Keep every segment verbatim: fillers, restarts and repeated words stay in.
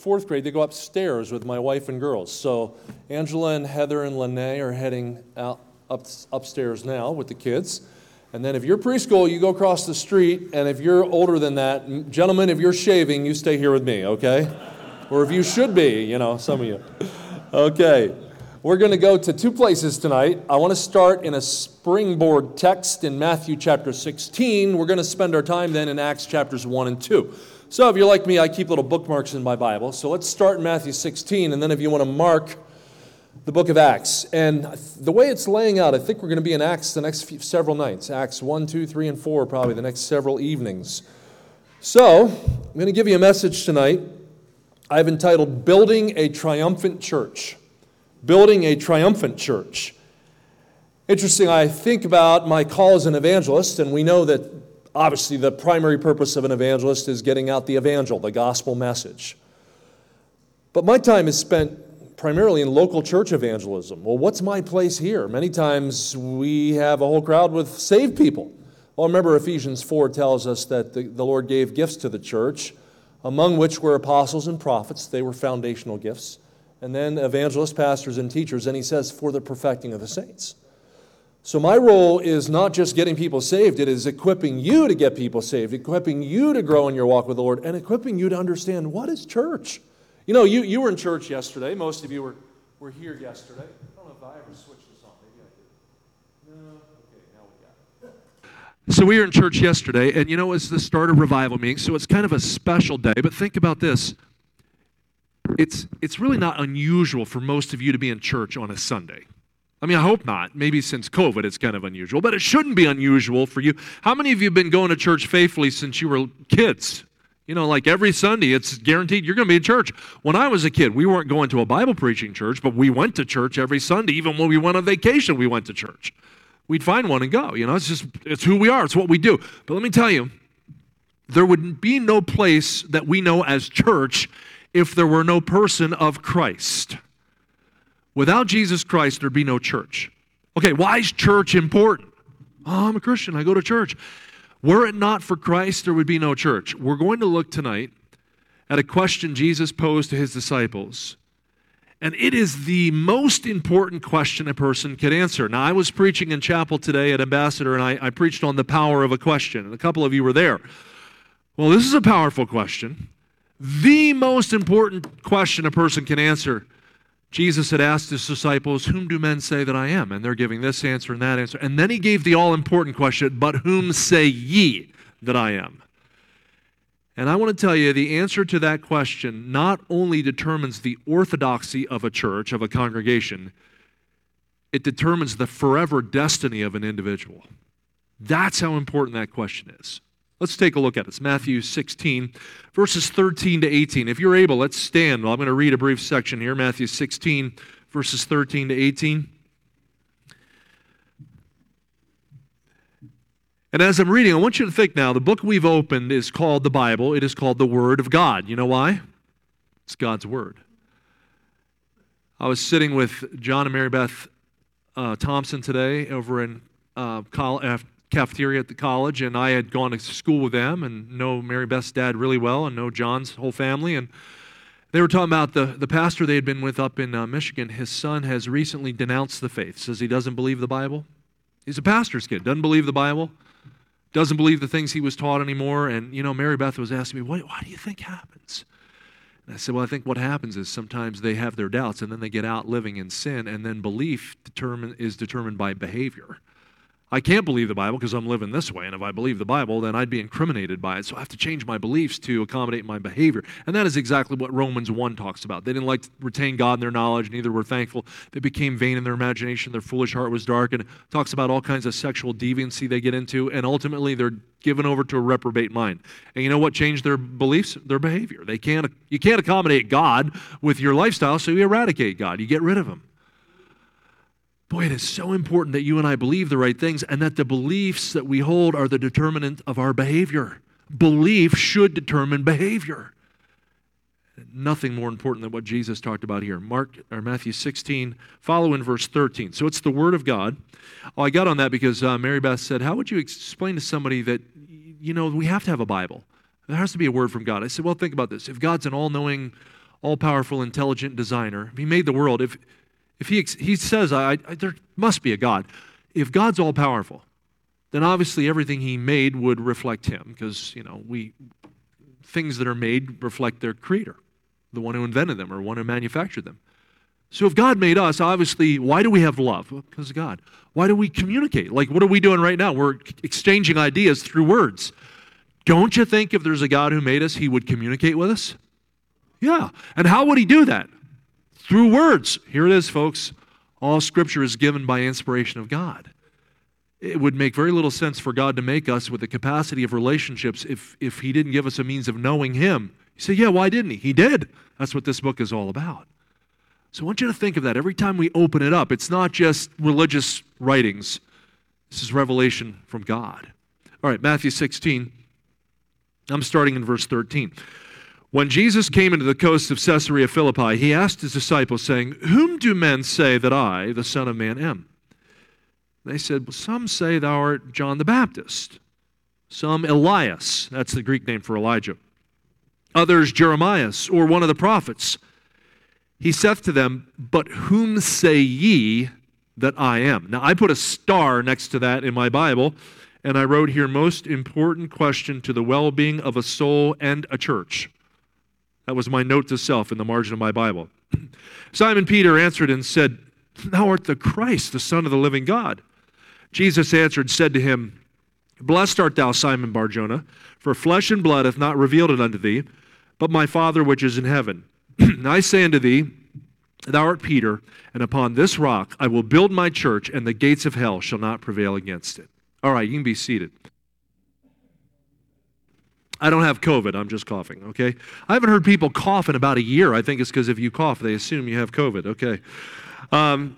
fourth grade, they go upstairs with my wife and girls. So Angela and Heather and Lene are heading out up, upstairs now with the kids. And then if you're preschool, you go across the street. And if you're older than that, gentlemen, if you're shaving, you stay here with me, okay? Or if you should be, you know, some of you. Okay. We're going to go to two places tonight. I want to start in a springboard text in Matthew chapter sixteen. We're going to spend our time then in Acts chapters one and two. So if you're like me, I keep little bookmarks in my Bible. So let's start in Matthew sixteen, and then if you want to mark the book of Acts. And the way it's laying out, I think we're going to be in Acts the next few, several nights. Acts one, two, three, and four, probably the next several evenings. So I'm going to give you a message tonight I've entitled Building a Triumphant Church. Building a triumphant church. Interesting, I think about my call as an evangelist, and we know that obviously the primary purpose of an evangelist is getting out the evangel, the gospel message. But my time is spent primarily in local church evangelism. Well, what's my place here? Many times we have a whole crowd with saved people. Well, remember Ephesians four tells us that the, the Lord gave gifts to the church, among which were apostles and prophets. They were foundational gifts. And then evangelists, pastors, and teachers, and he says, for the perfecting of the saints. So my role is not just getting people saved, it is equipping you to get people saved, equipping you to grow in your walk with the Lord, and equipping you to understand what is church. You know, you, you were in church yesterday. Most of you were, were here yesterday. I don't know if I ever switched this on. Maybe I did. No? Okay, now we got it. So we were in church yesterday, and you know, it's the start of revival meeting, so it's kind of a special day, but think about this. It's it's really not unusual for most of you to be in church on a Sunday. I mean, I hope not. Maybe since COVID it's kind of unusual, but it shouldn't be unusual for you. How many of you have been going to church faithfully since you were kids? You know, like every Sunday, it's guaranteed you're going to be in church. When I was a kid, we weren't going to a Bible preaching church, but we went to church every Sunday. Even when we went on vacation, we went to church. We'd find one and go. You know, it's just, it's who we are. It's what we do. But let me tell you, there would be no place that we know as church if there were no person of Christ. Without Jesus Christ, there'd be no church. Okay, why is church important? Oh, I'm a Christian, I go to church. Were it not for Christ, there would be no church. We're going to look tonight at a question Jesus posed to his disciples. And it is the most important question a person could answer. Now, I was preaching in chapel today at Ambassador, and I, I preached on the power of a question. And a couple of you were there. Well, this is a powerful question. The most important question a person can answer. Jesus had asked his disciples, whom do men say that I am? And they're giving this answer and that answer. And then he gave the all-important question, but whom say ye that I am? And I want to tell you, the answer to that question not only determines the orthodoxy of a church, of a congregation, it determines the forever destiny of an individual. That's how important that question is. Let's take a look at it. It's Matthew sixteen, verses thirteen to eighteen. If you're able, let's stand. Well, I'm going to read a brief section here. Matthew sixteen, verses thirteen to eighteen. And as I'm reading, I want you to think now, the book we've opened is called the Bible. It is called the Word of God. You know why? It's God's Word. I was sitting with John and Mary Beth uh, Thompson today over in uh, college, cafeteria at the college, and I had gone to school with them and know Mary Beth's dad really well and know John's whole family. And they were talking about the, the pastor they had been with up in uh, Michigan. His son has recently denounced the faith, says he doesn't believe the Bible. He's a pastor's kid, doesn't believe the Bible, doesn't believe the things he was taught anymore. And, you know, Mary Beth was asking me, what, what do you think happens? And I said, well, I think what happens is sometimes they have their doubts and then they get out living in sin, and then belief determine, is determined by behavior. I can't believe the Bible because I'm living this way, and if I believe the Bible, then I'd be incriminated by it, so I have to change my beliefs to accommodate my behavior. And that is exactly what Romans one talks about. They didn't like to retain God in their knowledge, neither were thankful. They became vain in their imagination, their foolish heart was dark, and it talks about all kinds of sexual deviancy they get into, and ultimately they're given over to a reprobate mind. And you know what changed their beliefs? Their behavior. They can't, you can't accommodate God with your lifestyle, so you eradicate God. You get rid of Him. Boy, it is so important that you and I believe the right things and that the beliefs that we hold are the determinant of our behavior. Belief should determine behavior. Nothing more important than what Jesus talked about here. Mark or Matthew sixteen, follow in verse thirteen. So it's the Word of God. Oh, I got on that because uh, Mary Beth said, how would you explain to somebody that, you know, we have to have a Bible? There has to be a word from God. I said, well, think about this. If God's an all-knowing, all-powerful, intelligent designer, if he made the world, if if he he says, I, I, there must be a God. If God's all-powerful, then obviously everything he made would reflect him, because, you know, we things that are made reflect their creator, the one who invented them or one who manufactured them. So if God made us, obviously, why do we have love? Well, because of God. Why do we communicate? Like, what are we doing right now? We're exchanging ideas through words. Don't you think if there's a God who made us, he would communicate with us? Yeah. And how would he do that? Through words. Here it is, folks. All Scripture is given by inspiration of God. It would make very little sense for God to make us with the capacity of relationships if, if he didn't give us a means of knowing him. You say, yeah, why didn't he? He did. That's what this book is all about. So I want you to think of that every time we open it up. It's not just religious writings. This is revelation from God. All right, Matthew sixteen. I'm starting in verse thirteen. When Jesus came into the coast of Caesarea Philippi, he asked his disciples, saying, whom do men say that I, the Son of Man, am? They said, well, some say thou art John the Baptist. Some Elias, that's the Greek name for Elijah. Others Jeremias, or one of the prophets. He saith to them, but whom say ye that I am? Now, I put a star next to that in my Bible, and I wrote here, most important question to the well-being of a soul and a church. That was my note to self in the margin of my Bible. Simon Peter answered and said, thou art the Christ, the Son of the living God. Jesus answered and said to him, blessed art thou, Simon Bar-Jonah, for flesh and blood hath not revealed it unto thee, but my Father which is in heaven. And I say unto thee, thou art Peter, and upon this rock I will build my church, and the gates of hell shall not prevail against it. All right, you can be seated. I don't have COVID, I'm just coughing, okay? I haven't heard people cough in about a year. I think it's because if you cough, they assume you have COVID, okay? Um,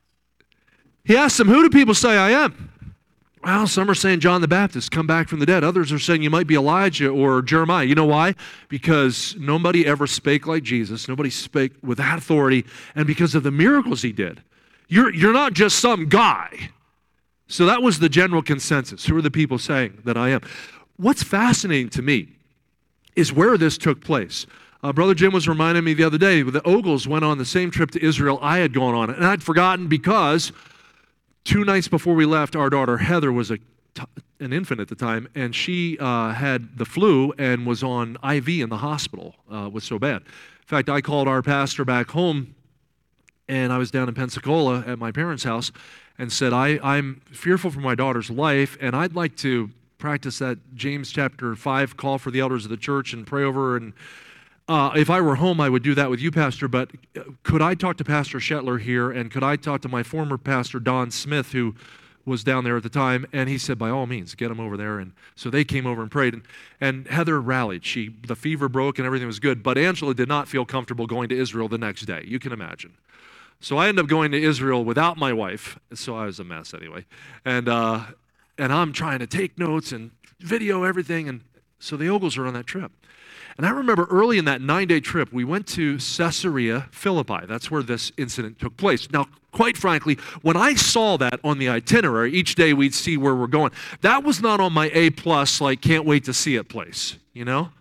he asked them, who do people say I am? Well, some are saying John the Baptist, come back from the dead. Others are saying you might be Elijah or Jeremiah. You know why? Because nobody ever spake like Jesus. Nobody spake with that authority, and because of the miracles he did. You're, you're not just some guy. So that was the general consensus. Who are the people saying that I am? What's fascinating to me is where this took place. Uh, Brother Jim was reminding me the other day, the Ogles went on the same trip to Israel I had gone on, and I'd forgotten because two nights before we left, our daughter Heather was a t- an infant at the time, and she uh, had the flu and was on I V in the hospital. Uh, it was so bad. In fact, I called our pastor back home, and I was down in Pensacola at my parents' house, and said, I, I'm fearful for my daughter's life, and I'd like to practice that James chapter five call for the elders of the church and pray over. And uh, if I were home, I would do that with you, Pastor, but could I talk to Pastor Shetler here, and could I talk to my former pastor, Don Smith, who was down there at the time? And he said, by all means, get him over there. And so they came over and prayed, and, and Heather rallied. She, the fever broke and everything was good, but Angela did not feel comfortable going to Israel the next day. You can imagine. So I ended up going to Israel without my wife, so I was a mess anyway. And uh, and I'm trying to take notes and video everything, and so the Ogles are on that trip. And I remember early in that nine-day trip, we went to Caesarea Philippi. That's where this incident took place. Now, quite frankly, when I saw that on the itinerary, each day we'd see where we're going, that was not on my A-plus, like, can't wait to see it place, you know?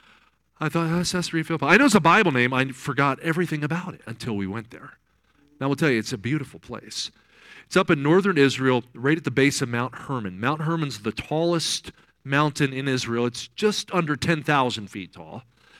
I thought, oh, Caesarea Philippi. I know it's a Bible name. I forgot everything about it until we went there. Now, I will tell you, it's a beautiful place. It's up in northern Israel, right at the base of Mount Hermon. Mount Hermon's the tallest mountain in Israel. It's just under ten thousand feet tall.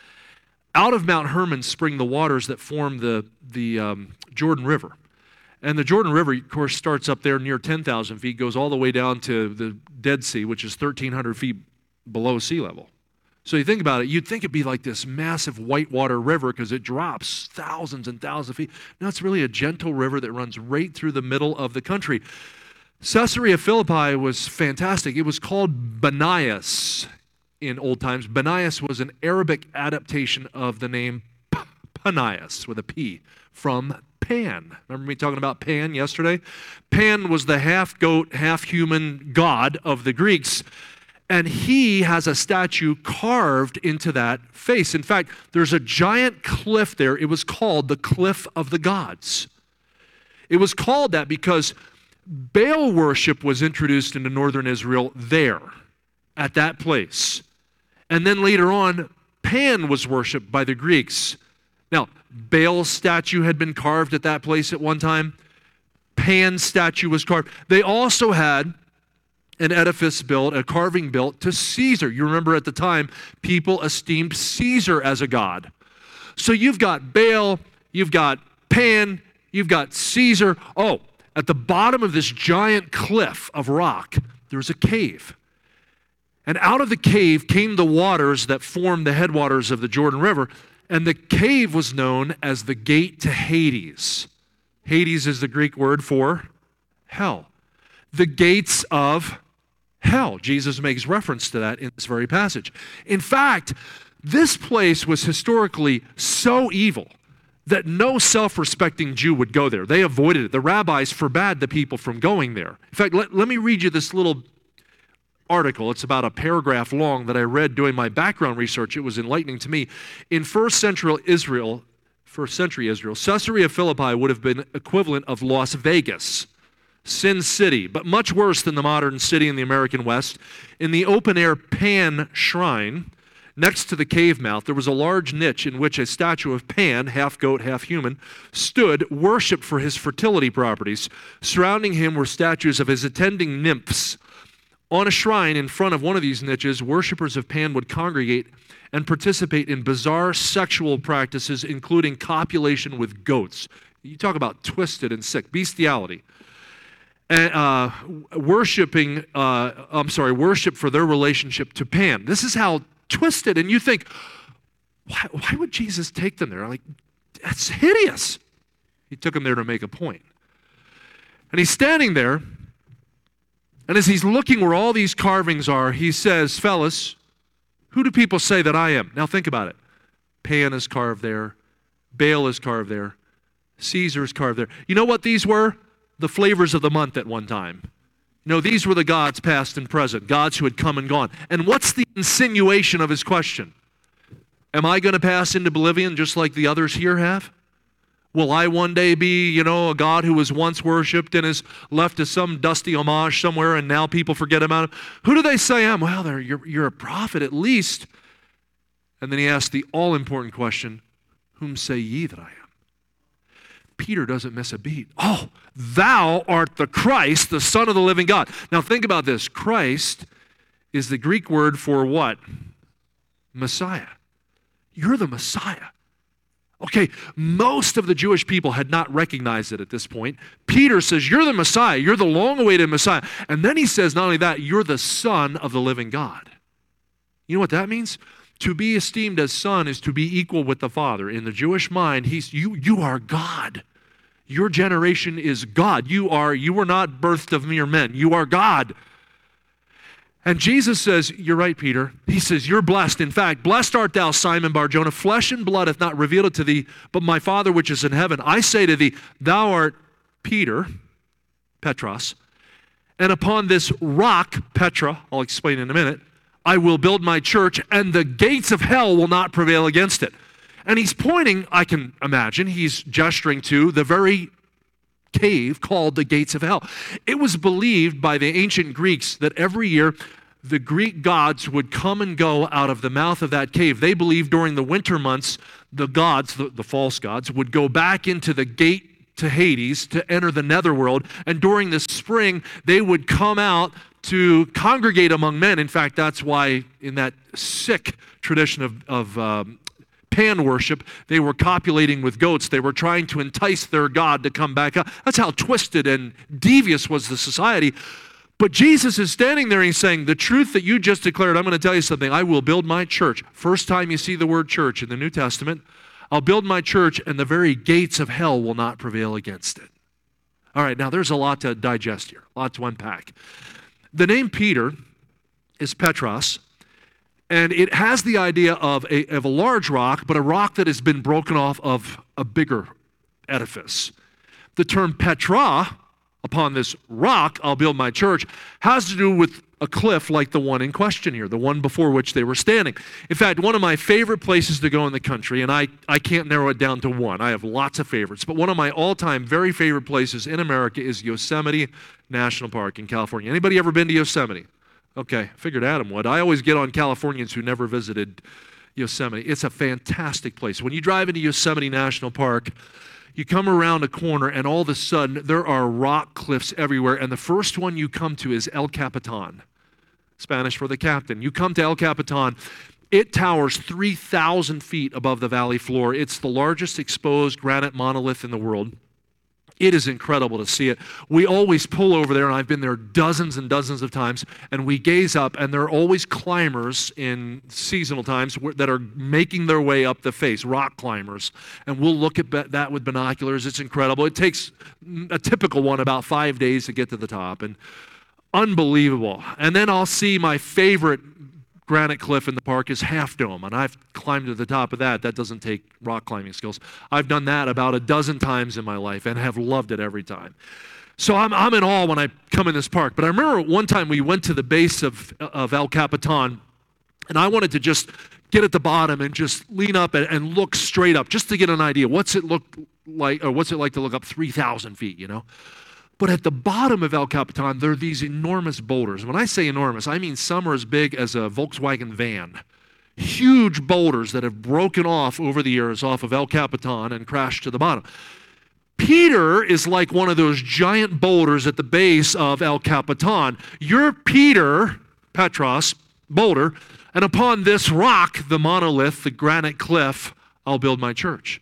Out of Mount Hermon spring the waters that form the, the um, Jordan River. And the Jordan River, of course, starts up there near ten thousand feet, goes all the way down to the Dead Sea, which is thirteen hundred feet below sea level. So you think about it, you'd think it'd be like this massive whitewater river because it drops thousands and thousands of feet. No, it's really a gentle river that runs right through the middle of the country. Caesarea Philippi was fantastic. It was called Banias in old times. Banias was an Arabic adaptation of the name P- Panias with a P from Pan. Remember me talking about Pan yesterday? Pan was the half-goat, half-human god of the Greeks. And he has a statue carved into that face. In fact, there's a giant cliff there. It was called the Cliff of the Gods. It was called that because Baal worship was introduced into northern Israel there, at that place. And then later on, Pan was worshipped by the Greeks Now, Baal's statue had been carved at that place at one time. Pan's statue was carved. They also had an edifice built, a carving built to Caesar. You remember at the time, people esteemed Caesar as a god. So you've got Baal, you've got Pan, you've got Caesar. Oh, at the bottom of this giant cliff of rock, there's a cave. And out of the cave came the waters that formed the headwaters of the Jordan River, and the cave was known as the gate to Hades. Hades is the Greek word for hell. The gates of hell. Jesus makes reference to that in this very passage. In fact, this place was historically so evil that no self-respecting Jew would go there. They avoided it. The rabbis forbade the people from going there. In fact, let, let me read you this little article. It's about a paragraph long that I read doing my background research. It was enlightening to me. In first century Israel, first century Israel, Caesarea Philippi would have been equivalent of Las Vegas, Sin City, but much worse than the modern city in the American West. In the open-air Pan shrine, next to the cave mouth, there was a large niche in which a statue of Pan, half goat, half human, stood, worshipped for his fertility properties. Surrounding him were statues of his attending nymphs. On a shrine in front of one of these niches, worshippers of Pan would congregate and participate in bizarre sexual practices, including copulation with goats. You talk about twisted and sick, bestiality. And uh, worshiping, uh, I'm sorry, worship for their relationship to Pan. This is how twisted, and you think, why, why would Jesus take them there? Like, that's hideous. He took them there to make a point. And he's standing there, and as he's looking where all these carvings are, he says, fellas, who do people say that I am? Now think about it. Pan is carved there. Baal is carved there. Caesar is carved there. You know what these were? The flavors of the month at one time. You know, these were the gods past and present, gods who had come and gone. And what's the insinuation of his question? Am I going to pass into oblivion just like the others here have? Will I one day be, you know, a God who was once worshipped and is left as some dusty homage somewhere and now people forget about him? Who do they say I am? Well, they're, you're, you're a prophet at least. And then he asks the all-important question, whom say ye that I am? Peter doesn't miss a beat. Oh, thou art the Christ, the Son of the living God. Now think about this. Christ is the Greek word for what? Messiah. You're the Messiah. Okay, most of the Jewish people had not recognized it at this point. Peter says, you're the Messiah. You're the long-awaited Messiah. And then he says, not only that, you're the Son of the living God. You know what that means? To be esteemed as son is to be equal with the Father. In the Jewish mind, he's you you are God. Your generation is God. You are you were not birthed of mere men. You are God. And Jesus says, you're right, Peter. He says, you're blessed. In fact, blessed art thou, Simon Bar-Jonah. Flesh and blood hath not revealed it to thee, but my Father which is in heaven. I say to thee, thou art Peter, Petros, and upon this rock, Petra, I'll explain in a minute, I will build my church, and the gates of hell will not prevail against it. And he's pointing, I can imagine, he's gesturing to the very cave called the gates of hell. It was believed by the ancient Greeks that every year the Greek gods would come and go out of the mouth of that cave. They believed during the winter months, the gods, the, the false gods, would go back into the gate to Hades to enter the netherworld, and during the spring, they would come out to congregate among men. In fact, that's why in that sick tradition of, of um, Pan worship, they were copulating with goats. They were trying to entice their God to come back up. That's how twisted and devious was the society. But Jesus is standing there and he's saying, the truth that you just declared, I'm going to tell you something. I will build my church. First time you see the word church in the New Testament, I'll build my church and the very gates of hell will not prevail against it. All right, now there's a lot to digest here, a lot to unpack. The name Peter is Petros, and it has the idea of a, of a large rock, but a rock that has been broken off of a bigger edifice. The term Petra, upon this rock, I'll build my church, has to do with a cliff like the one in question here, the one before which they were standing. In fact, one of my favorite places to go in the country, and I, I can't narrow it down to one. I have lots of favorites, but one of my all-time very favorite places in America is Yosemite National Park in California. Anybody ever been to Yosemite? Okay, figured Adam would. I always get on Californians who never visited Yosemite. It's a fantastic place. When you drive into Yosemite National Park, you come around a corner and all of a sudden there are rock cliffs everywhere, and the first one you come to is El Capitan, Spanish for the captain. You come to El Capitan. It towers three thousand feet above the valley floor. It's the largest exposed granite monolith in the world. It is incredible to see it. We always pull over there, and I've been there dozens and dozens of times, and we gaze up, and there are always climbers in seasonal times that are making their way up the face, rock climbers, and we'll look at that with binoculars. It's incredible. It takes a typical one about five days to get to the top, and unbelievable. And then I'll see my favorite granite cliff in the park is Half Dome, and I've climbed to the top of that. That doesn't take rock climbing skills. I've done that about a dozen times in my life and have loved it every time. So I'm, I'm in awe when I come in this park. But I remember one time we went to the base of, of El Capitan, and I wanted to just get at the bottom and just lean up and, and look straight up just to get an idea. What's it look like, or what's it like to look up three thousand feet, you know? But at the bottom of El Capitan, there are these enormous boulders. When I say enormous, I mean some are as big as a Volkswagen van. Huge boulders that have broken off over the years off of El Capitan and crashed to the bottom. Peter is like one of those giant boulders at the base of El Capitan. You're Peter, Petros, boulder, and upon this rock, the monolith, the granite cliff, I'll build my church.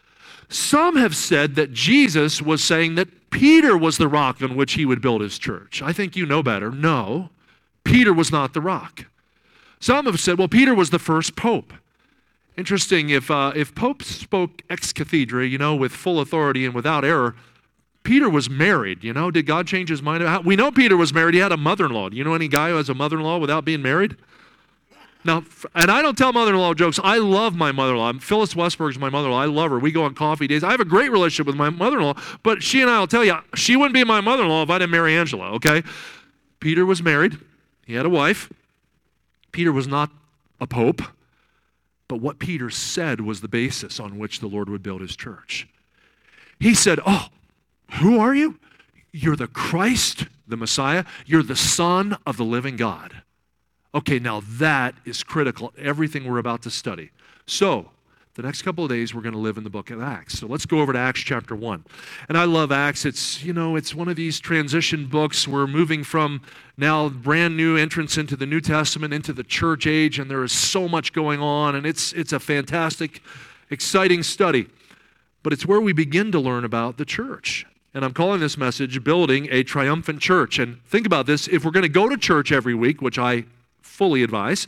Some have said that Jesus was saying that Peter was the rock on which he would build his church. I think you know better. No, Peter was not the rock. Some have said, well, Peter was the first pope. Interesting, if uh, if popes spoke ex cathedra, you know, with full authority and without error, Peter was married, you know. Did God change his mind? We know Peter was married. He had a mother-in-law. Do you know any guy who has a mother-in-law without being married? Now, and I don't tell mother-in-law jokes. I love my mother-in-law. Phyllis Westberg's my mother-in-law. I love her. We go on coffee days. I have a great relationship with my mother-in-law, but she and I will tell you, she wouldn't be my mother-in-law if I didn't marry Angela, okay? Peter was married. He had a wife. Peter was not a pope, but what Peter said was the basis on which the Lord would build his church. He said, oh, who are you? You're the Christ, the Messiah. You're the Son of the living God. Okay, now that is critical, everything we're about to study. So, the next couple of days, we're going to live in the book of Acts. So let's go over to Acts chapter one. And I love Acts. It's, you know, it's one of these transition books. We're moving from now brand new entrance into the New Testament, into the church age, and there is so much going on, and it's, it's a fantastic, exciting study. But it's where we begin to learn about the church. And I'm calling this message, Building a Triumphant Church. And think about this. If we're going to go to church every week, which I fully advise,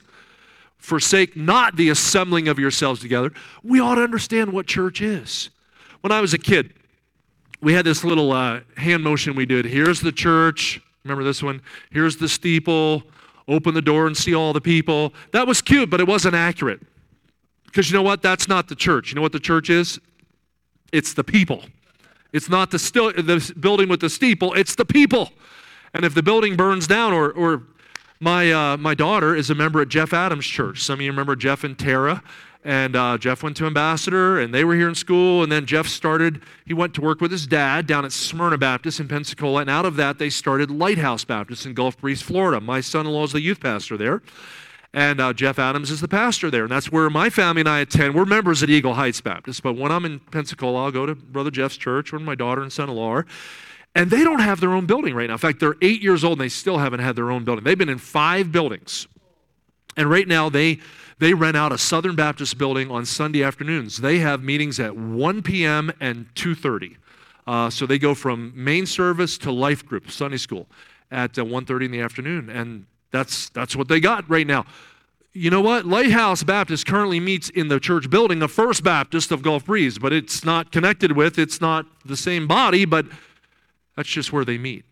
forsake not the assembling of yourselves together, we ought to understand what church is. When I was a kid, we had this little uh, hand motion we did. Here's the church. Remember this one? Here's the steeple. Open the door and see all the people. That was cute, but it wasn't accurate. Because you know what? That's not the church. You know what the church is? It's the people. It's not the, still, the building with the steeple. It's the people. And if the building burns down or, or My uh, my daughter is a member at Jeff Adams Church. Some of you remember Jeff and Tara. And uh, Jeff went to Ambassador, and they were here in school. And then Jeff started, he went to work with his dad down at Smyrna Baptist in Pensacola. And out of that, they started Lighthouse Baptist in Gulf Breeze, Florida. My son-in-law is the youth pastor there. And uh, Jeff Adams is the pastor there. And that's where my family and I attend. We're members at Eagle Heights Baptist. But when I'm in Pensacola, I'll go to Brother Jeff's church, where my daughter and son-in-law are. And they don't have their own building right now. In fact, they're eight years old and they still haven't had their own building. They've been in five buildings. And right now they they rent out a Southern Baptist building on Sunday afternoons. They have meetings at one p.m. and two thirty. Uh, so they go from main service to life group, Sunday school, at uh, one thirty in the afternoon. And that's that's what they got right now. You know what? Lighthouse Baptist currently meets in the church building of First Baptist of Gulf Breeze, but it's not connected with, it's not the same body, but that's just where they meet.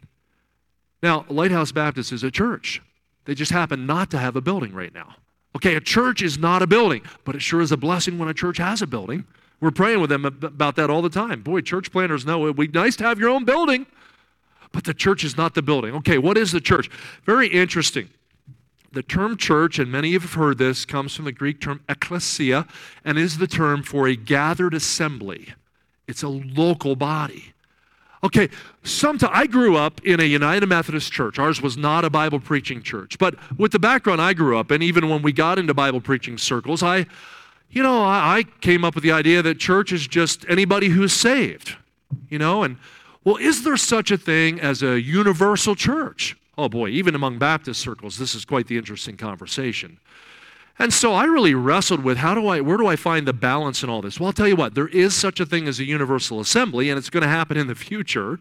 Now, Lighthouse Baptist is a church. They just happen not to have a building right now. Okay, a church is not a building, but it sure is a blessing when a church has a building. We're praying with them about that all the time. Boy, church planners know it would be nice to have your own building, but the church is not the building. Okay, what is the church? Very interesting. The term church, and many of you have heard this, comes from the Greek term ekklesia, and is the term for a gathered assembly. It's a local body. Okay, sometimes I grew up in a United Methodist church. Ours was not a Bible preaching church. But with the background I grew up in, even when we got into Bible preaching circles, I, you know, I, I came up with the idea that church is just anybody who's saved, you know, and well, is there such a thing as a universal church? Oh boy, even among Baptist circles, this is quite the interesting conversation. And so I really wrestled with how do I, where do I find the balance in all this? Well, I'll tell you what, there is such a thing as a universal assembly, and it's going to happen in the future,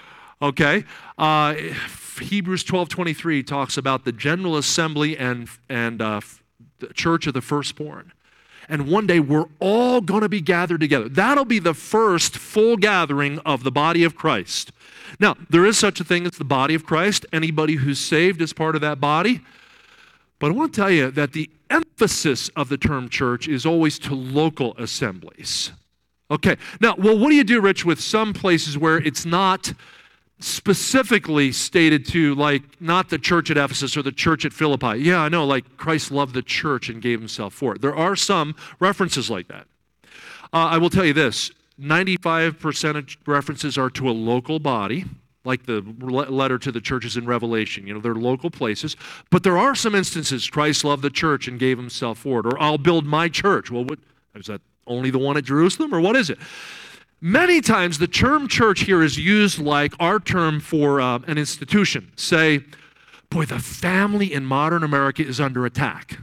okay? Uh, Hebrews twelve twenty-three talks about the general assembly and, and uh, the church of the firstborn. And one day we're all going to be gathered together. That'll be the first full gathering of the body of Christ. Now, there is such a thing as the body of Christ. Anybody who's saved is part of that body. But I want to tell you that the emphasis of the term church is always to local assemblies. Okay, now, well, what do you do, Rich, with some places where it's not specifically stated to, like, not the church at Ephesus or the church at Philippi? Yeah, I know, like Christ loved the church and gave himself for it. There are some references like that. Uh, I will tell you this, ninety-five percent of references are to a local body, like the letter to the churches in Revelation. You know, they're local places. But there are some instances, Christ loved the church and gave himself for it, or I'll build my church. Well, what, is that only the one at Jerusalem, or what is it? Many times the term church here is used like our term for uh, an institution. Say, boy, the family in modern America is under attack.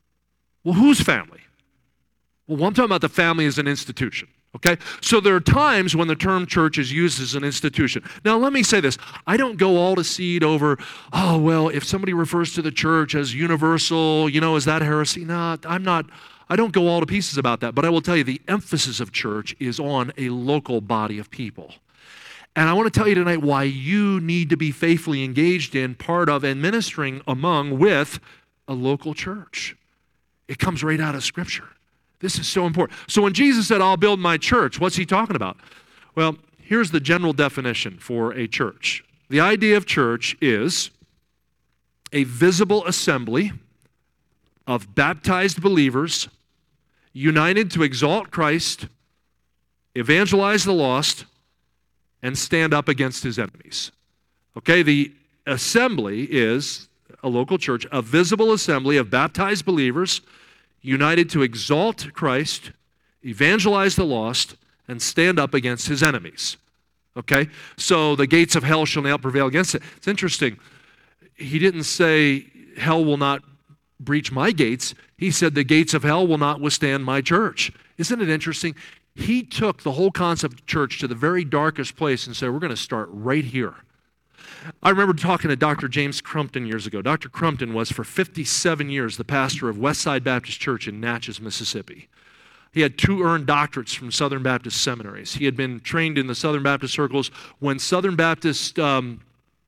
Well, whose family? Well, I'm talking about the family as an institution. Okay, so there are times when the term church is used as an institution. Now, let me say this. I don't go all to seed over, oh, well, if somebody refers to the church as universal, you know, is that heresy? No, I'm not, I don't go all to pieces about that. But I will tell you, the emphasis of church is on a local body of people. And I want to tell you tonight why you need to be faithfully engaged in, part of, and ministering among, with a local church. It comes right out of Scripture. This is so important. So when Jesus said, I'll build my church, what's he talking about? Well, here's the general definition for a church. The idea of church is a visible assembly of baptized believers united to exalt Christ, evangelize the lost, and stand up against his enemies. Okay, the assembly is a local church, a visible assembly of baptized believers united to exalt Christ, evangelize the lost, and stand up against his enemies. Okay? So the gates of hell shall not prevail against it. It's interesting. He didn't say hell will not breach my gates. He said the gates of hell will not withstand my church. Isn't it interesting? He took the whole concept of church to the very darkest place and said, we're going to start right here. I remember talking to Doctor James Crumpton years ago. Doctor Crumpton was for fifty-seven years the pastor of Westside Baptist Church in Natchez, Mississippi. He had two earned doctorates from Southern Baptist seminaries. He had been trained in the Southern Baptist circles when Southern Baptist um,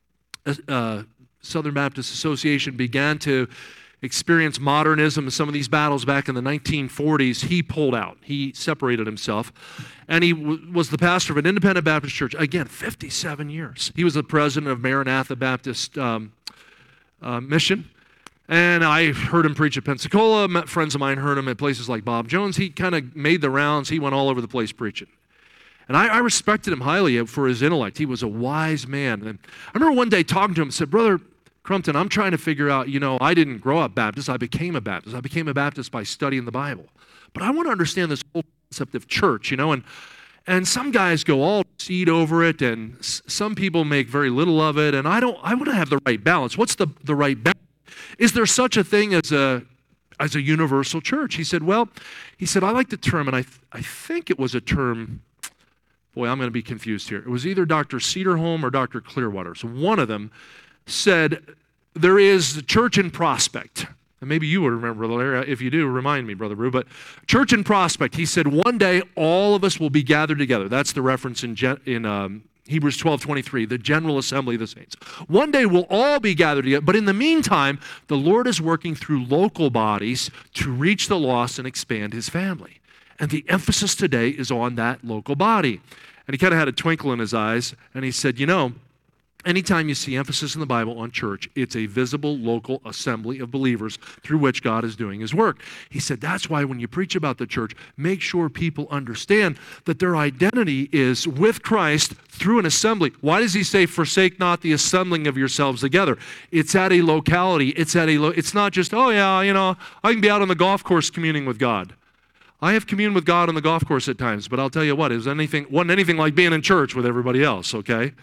uh, Southern Baptist Association began to experience modernism and some of these battles back in the nineteen forties. He pulled out. He separated himself. And he w- was the pastor of an independent Baptist church. Again, fifty-seven years. He was the president of Maranatha Baptist um, uh, Mission. And I heard him preach at Pensacola. Met friends of mine heard him at places like Bob Jones. He kind of made the rounds. He went all over the place preaching. And I, I respected him highly for his intellect. He was a wise man. And I remember one day talking to him and said, Brother Crumpton, I'm trying to figure out, you know, I didn't grow up Baptist. I became a Baptist. I became a Baptist by studying the Bible. But I want to understand this whole concept of church, you know, and and some guys go all seed over it, and s- some people make very little of it, and I don't, I want to have the right balance. What's the, the right balance? Is there such a thing as a as a universal church? He said, well, he said, I like the term, and I th- I think it was a term, boy, I'm going to be confused here. It was either Doctor Cedarholm or Doctor Clearwater. So one of them said, there is the church in Prospect. And maybe you would remember, Larry. If you do, remind me, Brother Brew. But church in Prospect, he said, one day all of us will be gathered together. That's the reference in, in um, Hebrews twelve twenty-three, the general assembly of the saints. One day we'll all be gathered together. But in the meantime, the Lord is working through local bodies to reach the lost and expand his family. And the emphasis today is on that local body. And he kind of had a twinkle in his eyes, and he said, you know, Anytime you see emphasis in the Bible on church, it's a visible local assembly of believers through which God is doing his work. He said that's why when you preach about the church, make sure people understand that their identity is with Christ through an assembly. Why does he say, forsake not the assembling of yourselves together? It's at a locality. It's at a. Lo- it's not just, oh yeah, you know, I can be out on the golf course communing with God. I have communed with God on the golf course at times, but I'll tell you what, it was anything, wasn't anything like being in church with everybody else, okay?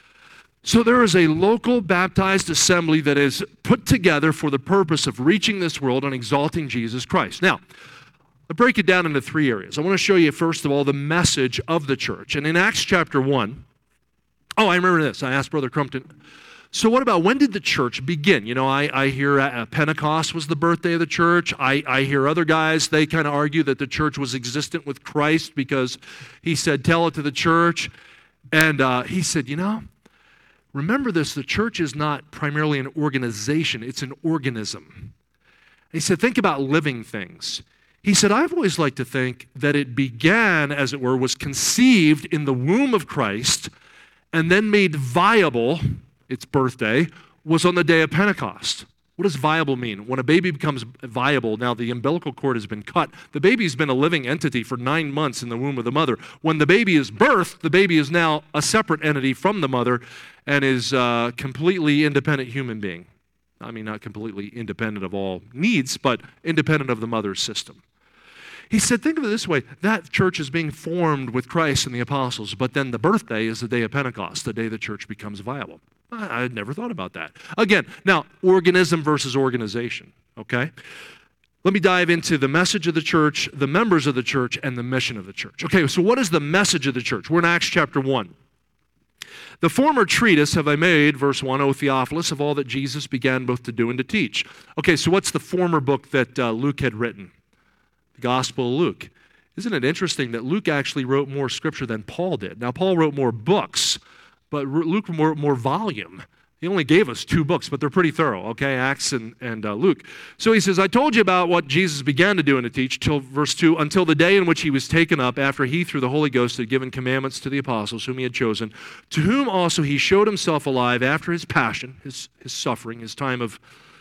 So there is a local baptized assembly that is put together for the purpose of reaching this world and exalting Jesus Christ. Now, I break it down into three areas. I want to show you, first of all, the message of the church. And in Acts chapter one, oh, I remember this. I asked Brother Crumpton, so what about when did the church begin? You know, I, I hear uh, Pentecost was the birthday of the church. I, I hear other guys, they kind of argue that the church was existent with Christ because he said, tell it to the church. And uh, he said, you know, remember this, the church is not primarily an organization, it's an organism. He said, think about living things. He said, I've always liked to think that it began, as it were, was conceived in the womb of Christ and then made viable, its birthday, was on the day of Pentecost. What does viable mean? When a baby becomes viable, now the umbilical cord has been cut, the baby's been a living entity for nine months in the womb of the mother. When the baby is birthed, the baby is now a separate entity from the mother and is a completely independent human being. I mean, not completely independent of all needs, but independent of the mother's system. He said, think of it this way, that church is being formed with Christ and the apostles, but then the birthday is the day of Pentecost, the day the church becomes viable. I had never thought about that. Again, now, organism versus organization, okay? Let me dive into the message of the church, the members of the church, and the mission of the church. Okay, so what is the message of the church? We're in Acts chapter one. The former treatise have I made, verse one, O Theophilus, of all that Jesus began both to do and to teach. Okay, so what's the former book that uh, Luke had written? The Gospel of Luke. Isn't it interesting that Luke actually wrote more scripture than Paul did? Now, Paul wrote more books, but Luke more, more volume. He only gave us two books, but they're pretty thorough, okay, Acts and, and uh, Luke. So he says, I told you about what Jesus began to do and to teach, till verse two, until the day in which he was taken up, after he, through the Holy Ghost, had given commandments to the apostles whom he had chosen, to whom also he showed himself alive after his passion, his, his suffering, his time of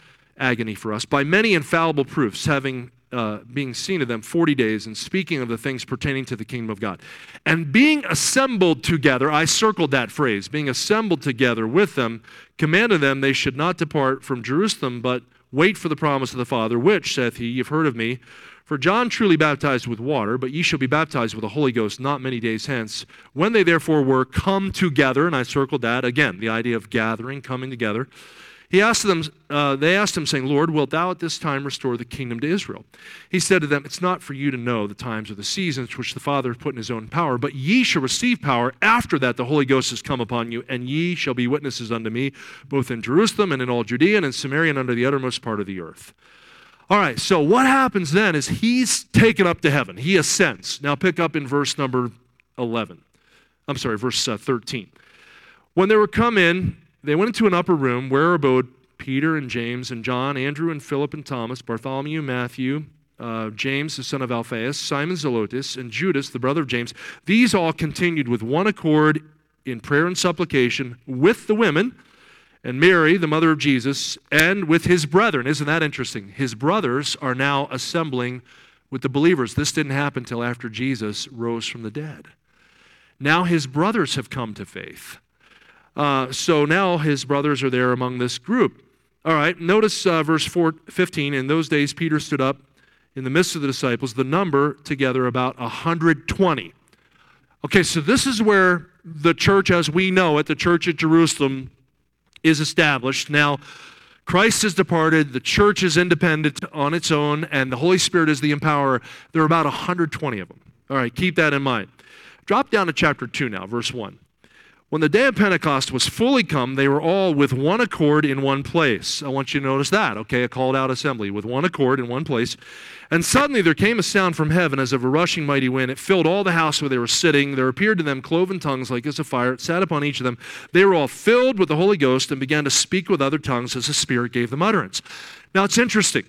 agony for us, by many infallible proofs, having Uh, being seen of them forty days, and speaking of the things pertaining to the kingdom of God. And being assembled together, I circled that phrase, being assembled together with them, commanded them they should not depart from Jerusalem, but wait for the promise of the Father, which, saith he, you've heard of me. For John truly baptized with water, but ye shall be baptized with the Holy Ghost not many days hence. When they therefore were come together, and I circled that, again, the idea of gathering, coming together, He asked them, uh, they asked him, saying, Lord, wilt thou at this time restore the kingdom to Israel? He said to them, it's not for you to know the times or the seasons which the Father hath put in his own power, but ye shall receive power after that the Holy Ghost has come upon you, and ye shall be witnesses unto me, both in Jerusalem and in all Judea and in Samaria and unto the uttermost part of the earth. All right, so what happens then is he's taken up to heaven. He ascends. Now pick up in verse number eleven. I'm sorry, verse uh, thirteen. When they were come in, they went into an upper room where abode Peter and James and John, Andrew and Philip and Thomas, Bartholomew, Matthew, uh, James the son of Alphaeus, Simon Zelotes, and Judas, the brother of James. These all continued with one accord in prayer and supplication with the women, and Mary, the mother of Jesus, and with his brethren. Isn't that interesting? His brothers are now assembling with the believers. This didn't happen until after Jesus rose from the dead. Now his brothers have come to faith. Uh, so now his brothers are there among this group. All right, notice uh, verse four, fifteen. In those days Peter stood up in the midst of the disciples, the number together about one hundred twenty. Okay, so this is where the church as we know it, the church at Jerusalem, is established. Now, Christ has departed, the church is independent on its own, and the Holy Spirit is the empowerer. There are about one hundred twenty of them. All right, keep that in mind. Drop down to chapter two now, verse one. When the day of Pentecost was fully come, they were all with one accord in one place. I want you to notice that, okay? A called out assembly with one accord in one place. And suddenly there came a sound from heaven as of a rushing mighty wind. It filled all the house where they were sitting. There appeared to them cloven tongues like as of fire. It sat upon each of them. They were all filled with the Holy Ghost and began to speak with other tongues as the Spirit gave them utterance. Now it's interesting.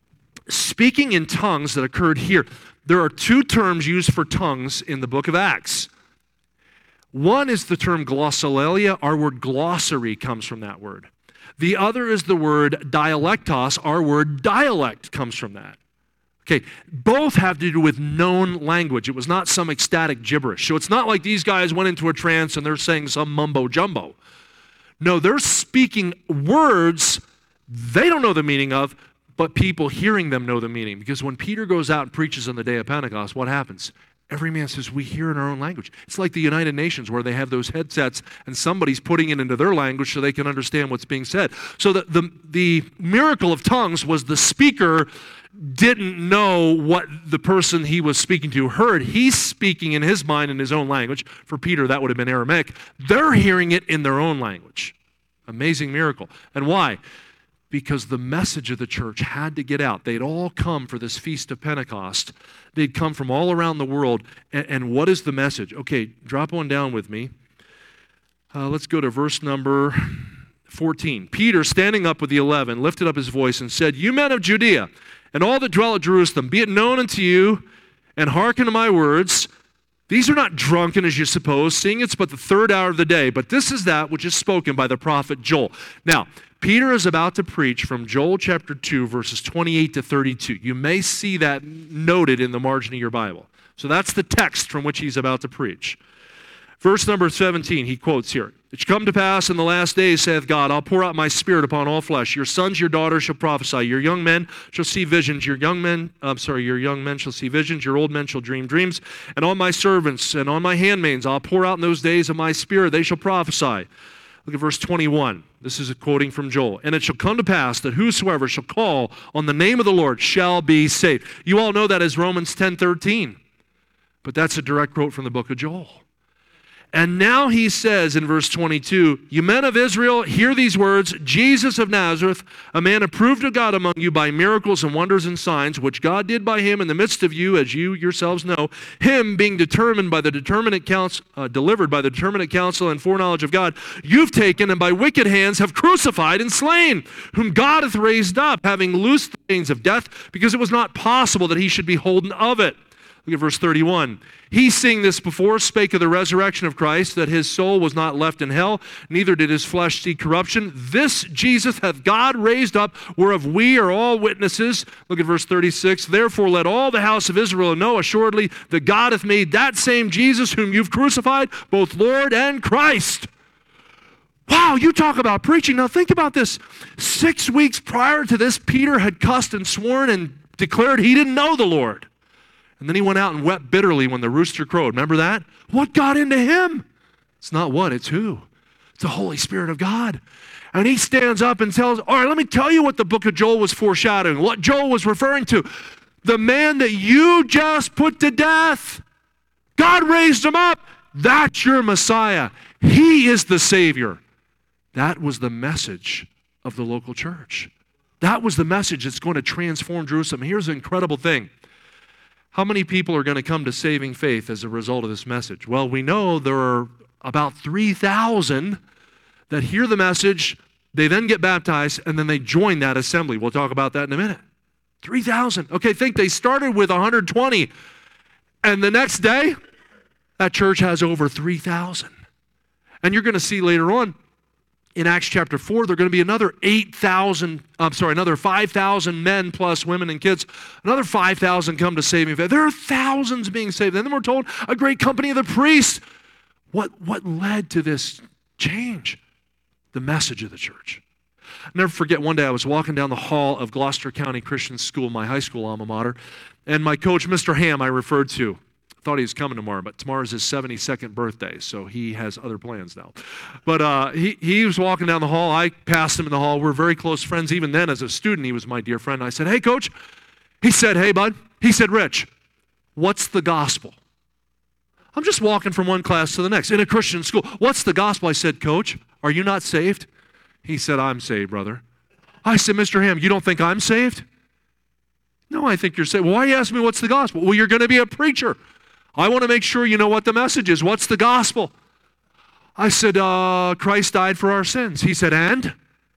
Speaking in tongues that occurred here, there are two terms used for tongues in the book of Acts. One is the term glossolalia. Our word glossary comes from that word. The other is the word dialectos. Our word dialect comes from that. Okay, both have to do with known language. It was not some ecstatic gibberish. So it's not like these guys went into a trance and they're saying some mumbo jumbo. No, they're speaking words they don't know the meaning of, but people hearing them know the meaning. Because when Peter goes out and preaches on the day of Pentecost, what happens? Every man says, we hear in our own language. It's like the United Nations where they have those headsets and somebody's putting it into their language so they can understand what's being said. So the, the, the miracle of tongues was the speaker didn't know what the person he was speaking to heard. He's speaking in his mind in his own language. For Peter, that would have been Aramaic. They're hearing it in their own language. Amazing miracle. And why? Because the message of the church had to get out. They'd all come for this Feast of Pentecost. They'd come from all around the world. And, and what is the message? Okay, drop one down with me. Uh, let's go to verse number fourteen. Peter, standing up with the eleven, lifted up his voice and said, you men of Judea, and all that dwell at Jerusalem, be it known unto you, and hearken to my words. These are not drunken, as you suppose, seeing it's but the third hour of the day. But this is that which is spoken by the prophet Joel. Now, Peter is about to preach from Joel chapter two, verses twenty-eight to thirty-two. You may see that noted in the margin of your Bible. So that's the text from which he's about to preach. Verse number seventeen, he quotes here. It shall come to pass in the last days, saith God, I'll pour out my spirit upon all flesh. Your sons, your daughters shall prophesy. Your young men shall see visions. Your young men, I'm sorry, your young men shall see visions. Your old men shall dream dreams. And on my servants and on my handmaids I'll pour out in those days of my spirit. They shall prophesy. Look at verse twenty-one. This is a quoting from Joel. And it shall come to pass that whosoever shall call on the name of the Lord shall be saved. You all know that as Romans ten thirteen. But that's a direct quote from the book of Joel. And now he says in verse twenty-two, you men of Israel, hear these words, Jesus of Nazareth, a man approved of God among you by miracles and wonders and signs, which God did by him in the midst of you, as you yourselves know, him being determined by the determinate counsel, uh, delivered by the determinate counsel and foreknowledge of God, you've taken and by wicked hands have crucified and slain, whom God hath raised up, having loosed the chains of death, because it was not possible that he should be holden of it. Look at verse thirty-one. He, seeing this before, spake of the resurrection of Christ, that his soul was not left in hell, neither did his flesh see corruption. This Jesus hath God raised up, whereof we are all witnesses. Look at verse thirty-six. Therefore let all the house of Israel know assuredly that God hath made that same Jesus whom you've crucified, both Lord and Christ. Wow, you talk about preaching. Now think about this. Six weeks prior to this, Peter had cussed and sworn and declared he didn't know the Lord. And then he went out and wept bitterly when the rooster crowed. Remember that? What got into him? It's not what, it's who. It's the Holy Spirit of God. And he stands up and tells, all right, let me tell you what the book of Joel was foreshadowing, what Joel was referring to. The man that you just put to death, God raised him up. That's your Messiah. He is the Savior. That was the message of the local church. That was the message that's going to transform Jerusalem. Here's the incredible thing. How many people are going to come to saving faith as a result of this message? Well, we know there are about three thousand that hear the message, they then get baptized, and then they join that assembly. We'll talk about that in a minute. three thousand. Okay, think they started with one hundred twenty, and the next day, that church has over three thousand. And you're going to see later on, in Acts chapter four, there are going to be another eight thousand, I'm sorry, another five thousand men plus women and kids. Another five thousand come to saving faith. There are thousands being saved. And then we're told a great company of the priests. What, what led to this change? The message of the church. I'll never forget one day I was walking down the hall of Gloucester County Christian School, my high school alma mater, and my coach, Mister Ham, I referred to. Thought he was coming tomorrow, but tomorrow's his seventy-second birthday, so he has other plans now. But uh, he, he was walking down the hall. I passed him in the hall. We're very close friends. Even then, as a student, he was my dear friend. I said, hey, coach. He said, hey, bud. He said, Rich, what's the gospel? I'm just walking from one class to the next in a Christian school. What's the gospel? I said, Coach, are you not saved? He said, I'm saved, brother. I said, Mister Ham, you don't think I'm saved? No, I think you're saved. Well, why are you asking me what's the gospel? Well, you're going to be a preacher. I want to make sure you know what the message is. What's the gospel? I said, uh, Christ died for our sins. He said, and?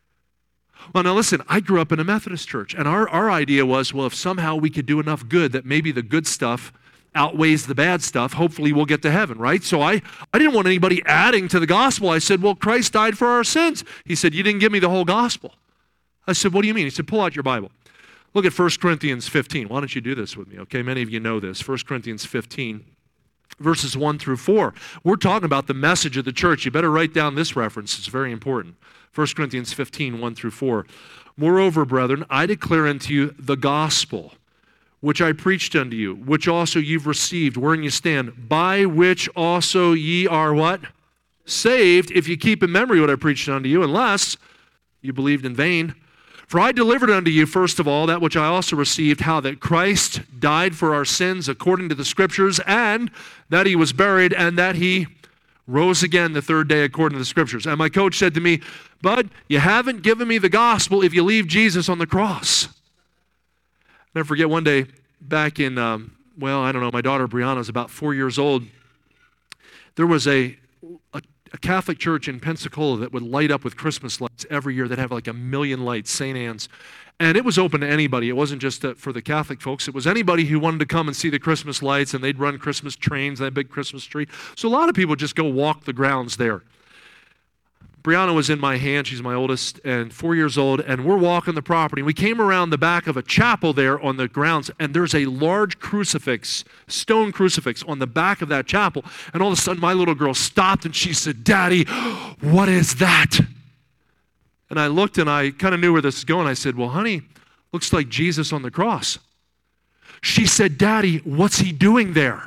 Well, now listen, I grew up in a Methodist church, and our, our idea was, well, if somehow we could do enough good that maybe the good stuff outweighs the bad stuff, hopefully we'll get to heaven, right? So I, I didn't want anybody adding to the gospel. I said, well, Christ died for our sins. He said, you didn't give me the whole gospel. I said, what do you mean? He said, pull out your Bible. Look at First Corinthians fifteen. Why don't you do this with me, okay? Many of you know this. First Corinthians fifteen, verses one through four. We're talking about the message of the church. You better write down this reference. It's very important. First Corinthians fifteen, one through four. Moreover, brethren, I declare unto you the gospel, which I preached unto you, which also you've received, wherein you stand, by which also ye are what? Saved, if you keep in memory what I preached unto you, unless you believed in vain. For I delivered unto you, first of all, that which I also received, how that Christ died for our sins according to the Scriptures, and that he was buried, and that he rose again the third day according to the Scriptures. And my coach said to me, Bud, you haven't given me the gospel if you leave Jesus on the cross. I'll never forget one day back in, um, well, I don't know, my daughter Brianna was about four years old. There was a, a, a Catholic church in Pensacola that would light up with Christmas lights every year. They'd have like a million lights, Saint Anne's. And it was open to anybody. It wasn't just uh, for the Catholic folks. It was anybody who wanted to come and see the Christmas lights, and they'd run Christmas trains, that big Christmas tree. So a lot of people just go walk the grounds there. Brianna was in my hand. She's my oldest, and four years old, and we're walking the property. We came around the back of a chapel there on the grounds, and there's a large crucifix, stone crucifix on the back of that chapel. And all of a sudden, my little girl stopped, and she said, Daddy, what is that? And I looked, and I kind of knew where this is going. I said, well, honey, looks like Jesus on the cross. She said, Daddy, what's he doing there?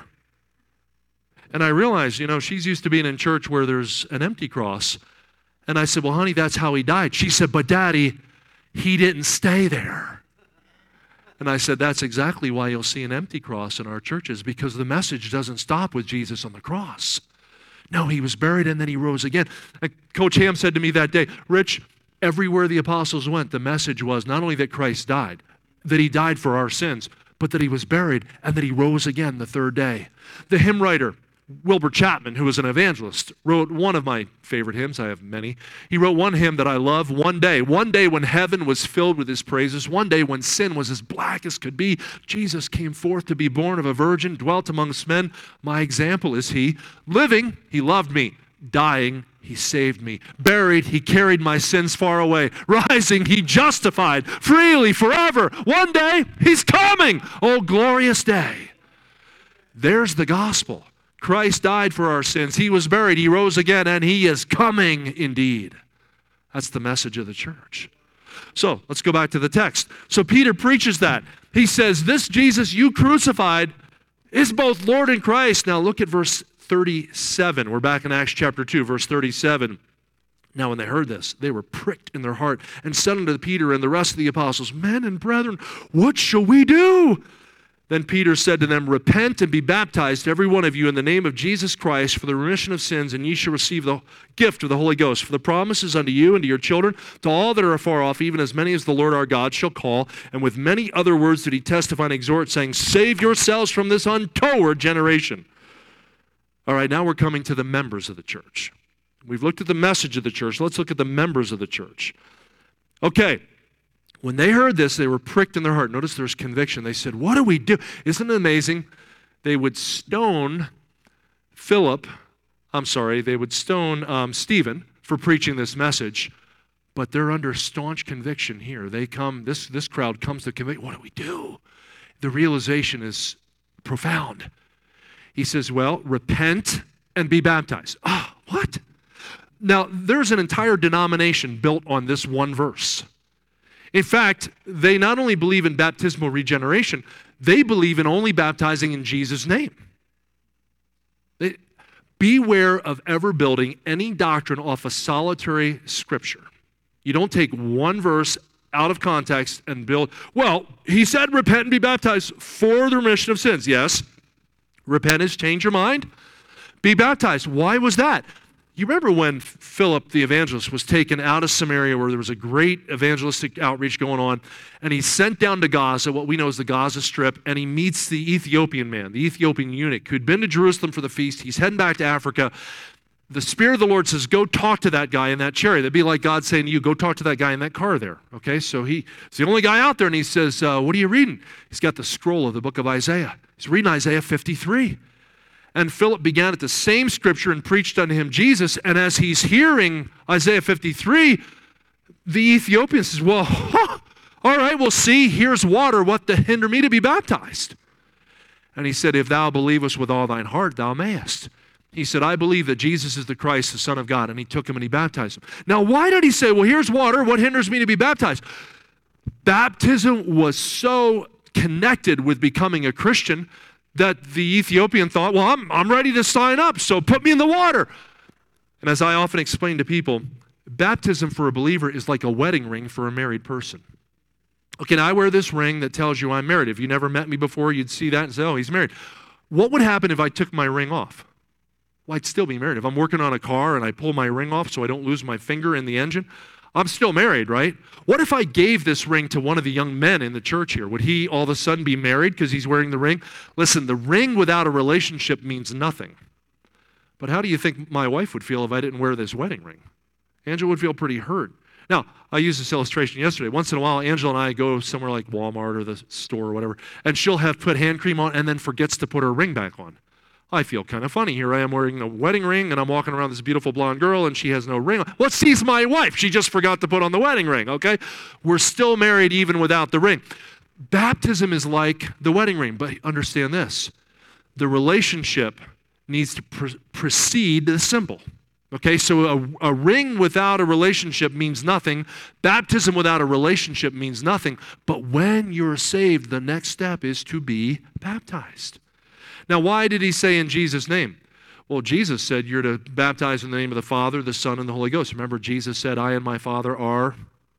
And I realized, you know, she's used to being in church where there's an empty cross. And I said, well, honey, that's how he died. She said, but Daddy, he didn't stay there. And I said, that's exactly why you'll see an empty cross in our churches, because the message doesn't stop with Jesus on the cross. No, he was buried and then he rose again. And Coach Ham said to me that day, Rich, everywhere the apostles went, the message was not only that Christ died, that he died for our sins, but that he was buried and that he rose again the third day. The hymn writer, Wilbur Chapman, who was an evangelist, wrote one of my favorite hymns. I have many. He wrote one hymn that I love. One day, one day when heaven was filled with his praises, one day when sin was as black as could be, Jesus came forth to be born of a virgin, dwelt amongst men. My example is he. Living, he loved me. Dying, he saved me. Buried, he carried my sins far away. Rising, he justified freely forever. One day, he's coming. Oh, glorious day. There's the gospel. Christ died for our sins. He was buried. He rose again, and he is coming indeed. That's the message of the church. So let's go back to the text. So Peter preaches that. He says, this Jesus you crucified is both Lord and Christ. Now look at verse thirty-seven. We're back in Acts chapter two, verse thirty-seven. Now when they heard this, they were pricked in their heart and said unto Peter and the rest of the apostles, men and brethren, what shall we do? Then Peter said to them, repent and be baptized, every one of you, in the name of Jesus Christ for the remission of sins, and ye shall receive the gift of the Holy Ghost. For the promise is unto you and to your children, to all that are afar off, even as many as the Lord our God shall call. And with many other words did he testify and exhort, saying, save yourselves from this untoward generation. All right, now we're coming to the members of the church. We've looked at the message of the church. Let's look at the members of the church. Okay. When they heard this, they were pricked in their heart. Notice there's conviction. They said, what do we do? Isn't it amazing? They would stone Philip, I'm sorry, they would stone um, Stephen for preaching this message, but they're under staunch conviction here. They come, this, this crowd comes to convict. What do we do? The realization is profound. He says, well, repent and be baptized. Ah, oh, what? Now, there's an entire denomination built on this one verse. In fact, they not only believe in baptismal regeneration, they believe in only baptizing in Jesus' name. They, beware of ever building any doctrine off a solitary scripture. You don't take one verse out of context and build, well, he said repent and be baptized for the remission of sins. Yes, repent is change your mind. Be baptized. Why was that? You remember when Philip the evangelist was taken out of Samaria, where there was a great evangelistic outreach going on, and he's sent down to Gaza, what we know as the Gaza Strip, and he meets the Ethiopian man, the Ethiopian eunuch, who'd been to Jerusalem for the feast. He's heading back to Africa. The Spirit of the Lord says, go talk to that guy in that chariot. That'd be like God saying to you, go talk to that guy in that car there. Okay, so he's the only guy out there, and he says, uh, what are you reading? He's got the scroll of the book of Isaiah. He's reading Isaiah fifty-three. And Philip began at the same scripture and preached unto him Jesus. And as he's hearing Isaiah fifty-three, the Ethiopian says, well, huh, all right, well, see, here's water. What to hinder me to be baptized? And he said, if thou believest with all thine heart, thou mayest. He said, I believe that Jesus is the Christ, the Son of God. And he took him and he baptized him. Now, why did he say, well, here's water. What hinders me to be baptized? Baptism was so connected with becoming a Christian that the Ethiopian thought, well, I'm, I'm ready to sign up, so put me in the water. And as I often explain to people, baptism for a believer is like a wedding ring for a married person. Okay, now I wear this ring that tells you I'm married. If you never met me before, you'd see that and say, oh, he's married. What would happen if I took my ring off? Well, I'd still be married. If I'm working on a car and I pull my ring off so I don't lose my finger in the engine, I'm still married, right? What if I gave this ring to one of the young men in the church here? Would he all of a sudden be married because he's wearing the ring? Listen, the ring without a relationship means nothing. But how do you think my wife would feel if I didn't wear this wedding ring? Angela would feel pretty hurt. Now, I used this illustration yesterday. Once in a while, Angela and I go somewhere like Walmart or the store or whatever, and she'll have put hand cream on and then forgets to put her ring back on. I feel kind of funny. Here I am wearing a wedding ring, and I'm walking around this beautiful blonde girl, and she has no ring on. Well, she's my wife. She just forgot to put on the wedding ring, okay? We're still married even without the ring. Baptism is like the wedding ring, but understand this. The relationship needs to pre- precede the symbol. Okay, so a, a ring without a relationship means nothing. Baptism without a relationship means nothing. But when you're saved, the next step is to be baptized. Now, why did he say in Jesus' name? Well, Jesus said you're to baptize in the name of the Father, the Son, and the Holy Ghost. Remember, Jesus said, I and my Father are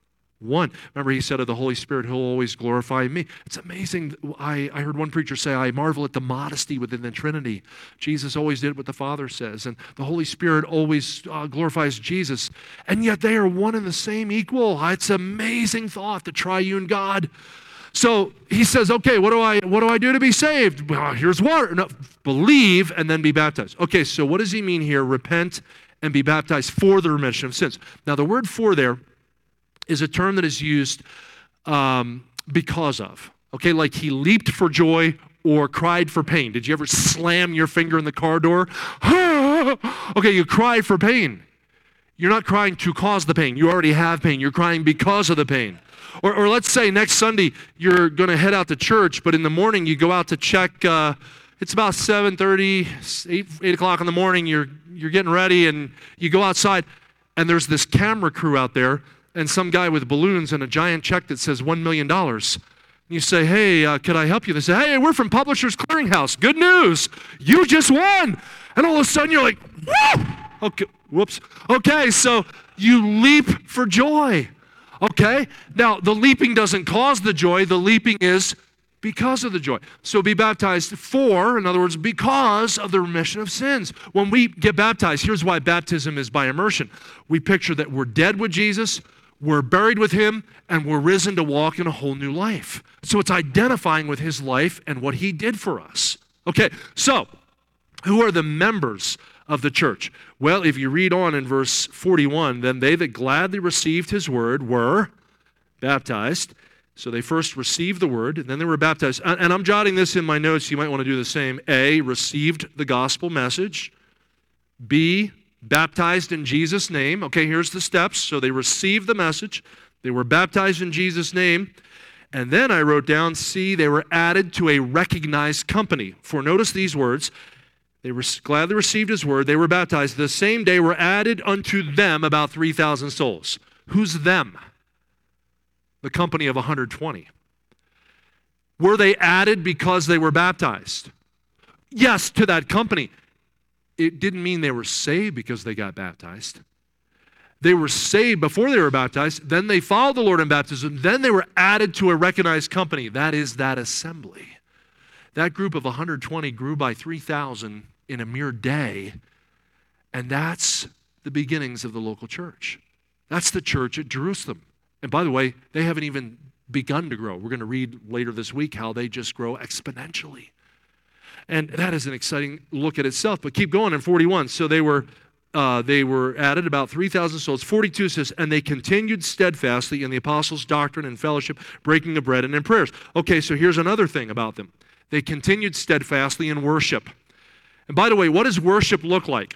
one. Remember, he said of the Holy Spirit, he'll always glorify me. It's amazing. I, I heard one preacher say, I marvel at the modesty within the Trinity. Jesus always did what the Father says, and the Holy Spirit always uh, glorifies Jesus. And yet they are one and the same equal. It's an amazing thought, the triune God. So he says, okay, what do I what do I do to be saved? Well, here's water. No, believe and then be baptized. Okay, so what does he mean here? Repent and be baptized for the remission of sins. Now, the word for there is a term that is used um, because of. Okay, like he leaped for joy or cried for pain. Did you ever slam your finger in the car door? Okay, you cried for pain. You're not crying to cause the pain. You already have pain. You're crying because of the pain. Or, or let's say next Sunday you're going to head out to church, but in the morning you go out to check. Uh, it's about seven thirty, eight, eight o'clock in the morning. You're you're getting ready, and you go outside, and there's this camera crew out there, and some guy with balloons and a giant check that says one million dollars. You say, hey, uh, could I help you? They say, hey, we're from Publishers Clearinghouse. Good news, you just won. And all of a sudden you're like, whoa! Okay, whoops. Okay, so you leap for joy. Okay? Now, the leaping doesn't cause the joy. The leaping is because of the joy. So be baptized for, in other words, because of the remission of sins. When we get baptized, here's why baptism is by immersion. We picture that we're dead with Jesus, we're buried with him, and we're risen to walk in a whole new life. So it's identifying with his life and what he did for us. Okay, so who are the members of the church? Well, if you read on in verse forty-one, then they that gladly received his word were baptized. So they first received the word, and then they were baptized. And, and I'm jotting this in my notes. You might want to do the same. A, received the gospel message. B, baptized in Jesus' name. Okay, here's the steps. So they received the message. They were baptized in Jesus' name. And then I wrote down, C, they were added to a recognized company. For notice these words. They were gladly received his word. They were baptized. The same day were added unto them about three thousand souls. Who's them? The company of one hundred twenty. Were they added because they were baptized? Yes, to that company. It didn't mean they were saved because they got baptized. They were saved before they were baptized. Then they followed the Lord in baptism. Then they were added to a recognized company. That is that assembly. That group of one hundred twenty grew by three thousand in a mere day, and that's the beginnings of the local church. That's the church at Jerusalem. And by the way, they haven't even begun to grow. We're going to read later this week how they just grow exponentially. And that is an exciting look at itself. But keep going in forty-one. So they were uh, they were added about three thousand souls. forty-two says, and they continued steadfastly in the apostles' doctrine and fellowship, breaking of bread and in prayers. Okay, so here's another thing about them. They continued steadfastly in worship. And by the way, what does worship look like?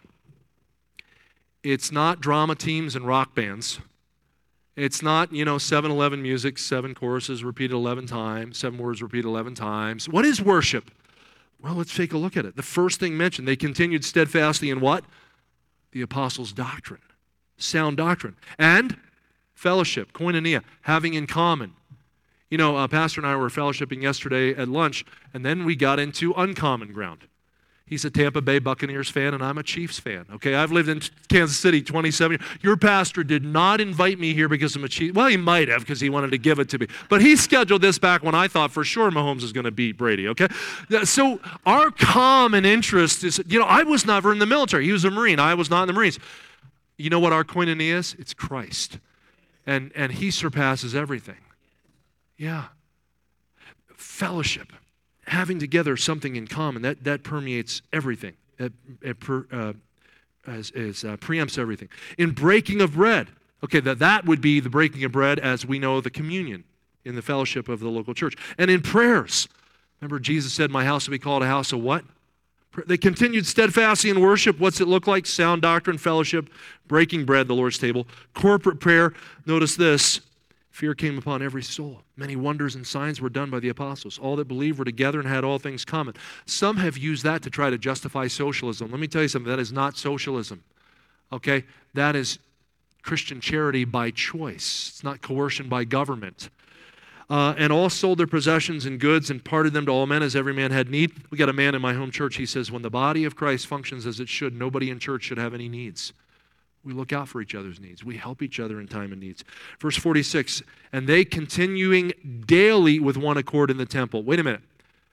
It's not drama teams and rock bands. It's not, you know, seven eleven music, seven choruses repeated eleven times, seven words repeated eleven times. What is worship? Well, let's take a look at it. The first thing mentioned, they continued steadfastly in what? The apostles' doctrine, sound doctrine, and fellowship, koinonia, having in common. You know, uh, Pastor and I were fellowshipping yesterday at lunch, and then we got into uncommon ground. He's a Tampa Bay Buccaneers fan, and I'm a Chiefs fan. Okay, I've lived in Kansas City twenty-seven years. Your pastor did not invite me here because I'm a Chiefs. Well, he might have because he wanted to give it to me. But he scheduled this back when I thought for sure Mahomes is going to beat Brady, okay? So our common interest is, you know, I was never in the military. He was a Marine. I was not in the Marines. You know what our koinonia is? It's Christ. And, and he surpasses everything. Yeah. Fellowship. Having together something in common, that, that permeates everything. It, it per, uh, as, as, uh, preempts everything. In breaking of bread, okay, that, that would be the breaking of bread as we know the communion in the fellowship of the local church. And in prayers, remember Jesus said, my house will be called a house of what? They continued steadfastly in worship. What's it look like? Sound doctrine, fellowship, breaking bread, the Lord's table, corporate prayer. Notice this. Fear came upon every soul. Many wonders and signs were done by the apostles. All that believed were together and had all things common. Some have used that to try to justify socialism. Let me tell you something. That is not socialism. Okay? That is Christian charity by choice. It's not coercion by government. Uh, and all sold their possessions and goods and parted them to all men as every man had need. We got a man in my home church. He says, when the body of Christ functions as it should, nobody in church should have any needs. We look out for each other's needs. We help each other in time of needs. Verse forty-six, and they continuing daily with one accord in the temple. Wait a minute.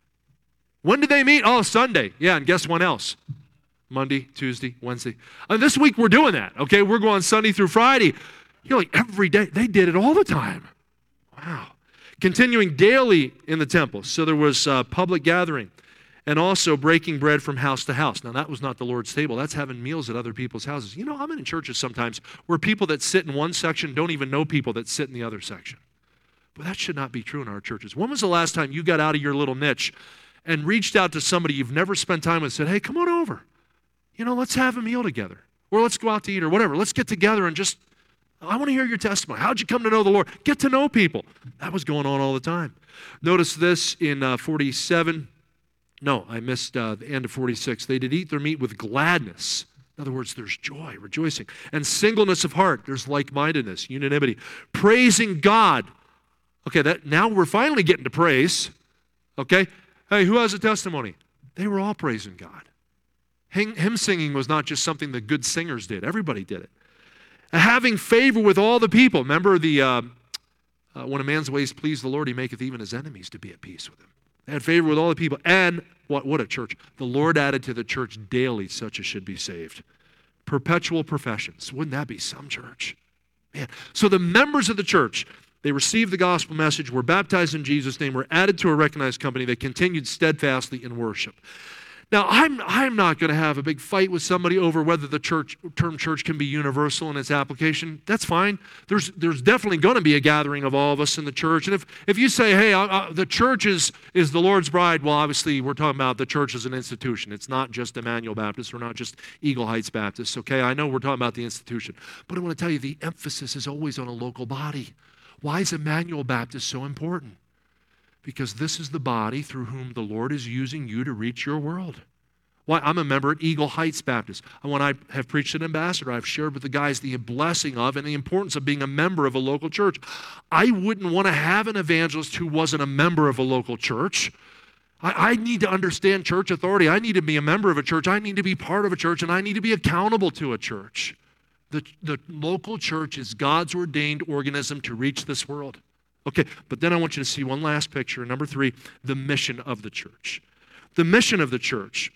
When did they meet? Oh, Sunday. Yeah, and guess when else? Monday, Tuesday, Wednesday. And this week we're doing that, okay? We're going Sunday through Friday. You're like, every day. They did it all the time. Wow. Continuing daily in the temple. So there was uh, public gathering. And also breaking bread from house to house. Now, that was not the Lord's table. That's having meals at other people's houses. You know, I'm in churches sometimes where people that sit in one section don't even know people that sit in the other section. But that should not be true in our churches. When was the last time you got out of your little niche and reached out to somebody you've never spent time with and said, hey, come on over. You know, let's have a meal together. Or let's go out to eat or whatever. Let's get together and just, I want to hear your testimony. How'd you come to know the Lord? Get to know people. That was going on all the time. Notice this in uh, forty-seven. No, I missed uh, the end of forty-six. They did eat their meat with gladness. In other words, there's joy, rejoicing. And singleness of heart. There's like-mindedness, unanimity. Praising God. Okay, that now we're finally getting to praise. Okay? Hey, who has a testimony? They were all praising God. Hymn, hymn singing was not just something that good singers did. Everybody did it. Having favor with all the people. Remember the, uh, uh, when a man's ways please the Lord, he maketh even his enemies to be at peace with him. Had favor with all the people. And what, what a church. The Lord added to the church daily such as should be saved. Perpetual professions. Wouldn't that be some church? Man. So the members of the church, they received the gospel message, were baptized in Jesus' name, were added to a recognized company. They continued steadfastly in worship. Now, I'm, I'm not going to have a big fight with somebody over whether the church, term church can be universal in its application. That's fine. There's, there's definitely going to be a gathering of all of us in the church. And if, if you say, hey, uh, uh, the church is, is the Lord's bride, well, obviously we're talking about the church as an institution. It's not just Emmanuel Baptist. We're not just Eagle Heights Baptist, okay? I know we're talking about the institution. But I want to tell you, the emphasis is always on a local body. Why is Emmanuel Baptist so important? Because this is the body through whom the Lord is using you to reach your world. Why? I'm a member at Eagle Heights Baptist. And when I have preached an ambassador, I've shared with the guys the blessing of and the importance of being a member of a local church. I wouldn't want to have an evangelist who wasn't a member of a local church. I, I need to understand church authority. I need to be a member of a church. I need to be part of a church, and I need to be accountable to a church. The, the local church is God's ordained organism to reach this world. Okay, but then I want you to see one last picture. Number three, the mission of the church. The mission of the church.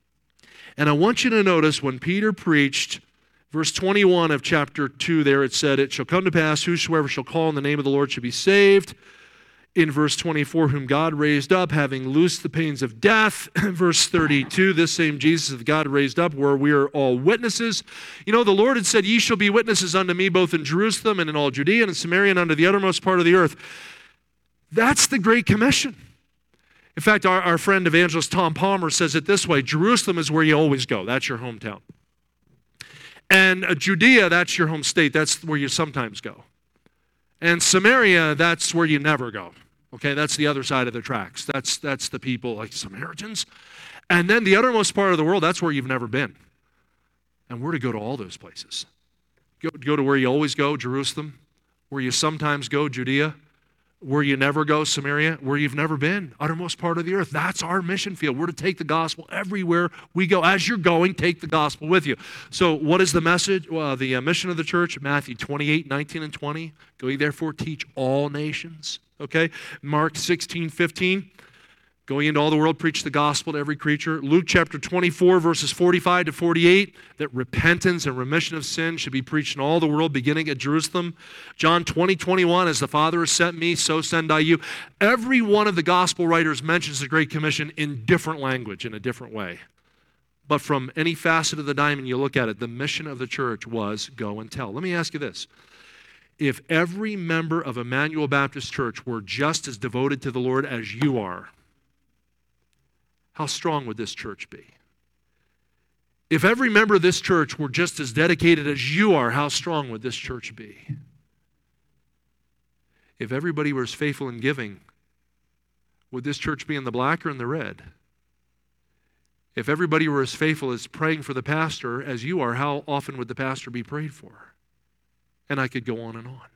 And I want you to notice when Peter preached, verse twenty-one of chapter two there, it said, it shall come to pass, whosoever shall call on the name of the Lord shall be saved. In verse twenty-four, whom God raised up, having loosed the pains of death. Verse thirty-two, this same Jesus that God raised up, where we are all witnesses. You know, the Lord had said, ye shall be witnesses unto me, both in Jerusalem and in all Judea and in Samaria and unto the uttermost part of the earth. That's the Great Commission. In fact, our, our friend evangelist Tom Palmer says it this way: Jerusalem is where you always go. That's your hometown. And uh, Judea, that's your home state. That's where you sometimes go. And Samaria, that's where you never go. Okay, that's the other side of the tracks. That's, that's the people like Samaritans. And then the uttermost part of the world, that's where you've never been. And we're to go to all those places. Go, go to where you always go, Jerusalem. Where you sometimes go, Judea. Where you never go, Samaria. Where you've never been, uttermost part of the earth. That's our mission field. We're to take the gospel everywhere we go. As you're going, take the gospel with you. So what is the message? Well, the uh, mission of the church, Matthew twenty-eight, nineteen, and twenty. Go ye therefore teach all nations. Okay? Mark sixteen, fifteen. Going into all the world, preach the gospel to every creature. Luke chapter twenty-four, verses forty-five to forty-eight, that repentance and remission of sin should be preached in all the world, beginning at Jerusalem. John twenty, twenty-one, as the Father has sent me, so send I you. Every one of the gospel writers mentions the Great Commission in different language, in a different way. But from any facet of the diamond you look at it, the mission of the church was go and tell. Let me ask you this. If every member of Emmanuel Baptist Church were just as devoted to the Lord as you are, how strong would this church be? If every member of this church were just as dedicated as you are, how strong would this church be? If everybody were as faithful in giving, would this church be in the black or in the red? If everybody were as faithful as praying for the pastor as you are, how often would the pastor be prayed for? And I could go on and on.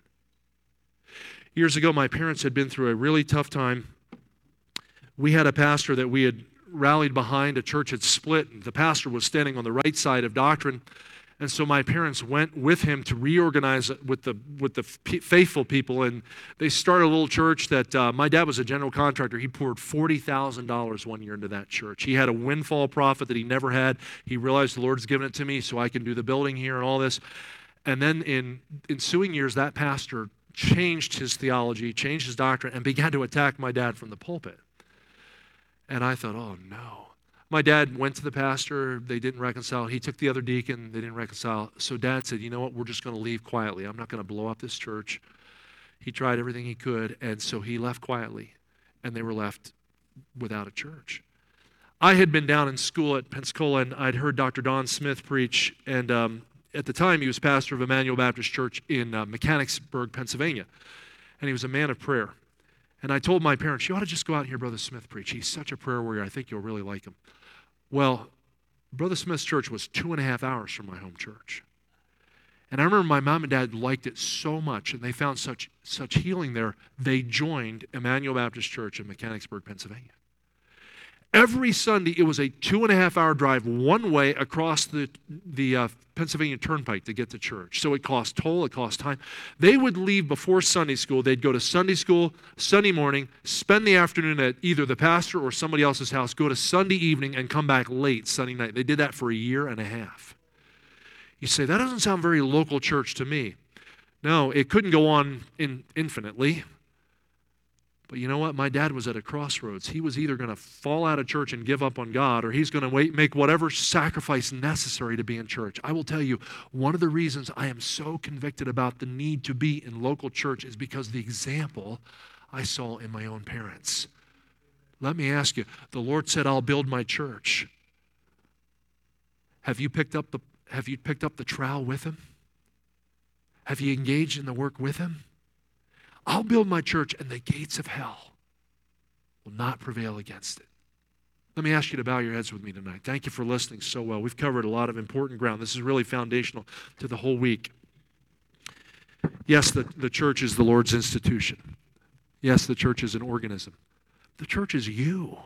Years ago, my parents had been through a really tough time. We had a pastor that we had rallied behind. A church had split, and the pastor was standing on the right side of doctrine. And so my parents went with him to reorganize with the with the faithful people, and they started a little church that uh, my dad was a general contractor. He poured forty thousand dollars one year into that church. He had a windfall profit that he never had. He realized the Lord's given it to me so I can do the building here and all this. And then in ensuing years, that pastor changed his theology, changed his doctrine, and began to attack my dad from the pulpit. And I thought, oh no. My dad went to the pastor, they didn't reconcile. He took the other deacon, they didn't reconcile. So Dad said, you know what, we're just going to leave quietly. I'm not going to blow up this church. He tried everything he could, and so he left quietly, and they were left without a church. I had been down in school at Pensacola, and I'd heard Doctor Don Smith preach, and um, at the time he was pastor of Emmanuel Baptist Church in uh, Mechanicsburg, Pennsylvania, and he was a man of prayer. And I told my parents, you ought to just go out and hear Brother Smith preach. He's such a prayer warrior. I think you'll really like him. Well, Brother Smith's church was two and a half hours from my home church. And I remember my mom and dad liked it so much, and they found such, such healing there, they joined Emmanuel Baptist Church in Mechanicsburg, Pennsylvania. Every Sunday, it was a two and a half hour drive one way across the, the uh, Pennsylvania Turnpike to get to church. So it cost toll, it cost time. They would leave before Sunday school. They'd go to Sunday school Sunday morning, spend the afternoon at either the pastor or somebody else's house, go to Sunday evening, and come back late Sunday night. They did that for a year and a half. You say, that doesn't sound very local church to me. No, it couldn't go on in, infinitely. But you know what? My dad was at a crossroads. He was either going to fall out of church and give up on God, or he's going to wait, make whatever sacrifice necessary to be in church. I will tell you, one of the reasons I am so convicted about the need to be in local church is because the example I saw in my own parents. Let me ask you, the Lord said, I'll build my church. Have you picked up the, have you picked up the trowel with him? Have you engaged in the work with him? I'll build my church, and the gates of hell will not prevail against it. Let me ask you to bow your heads with me tonight. Thank you for listening so well. We've covered a lot of important ground. This is really foundational to the whole week. Yes, the, the church is the Lord's institution. Yes, the church is an organism. The church is you.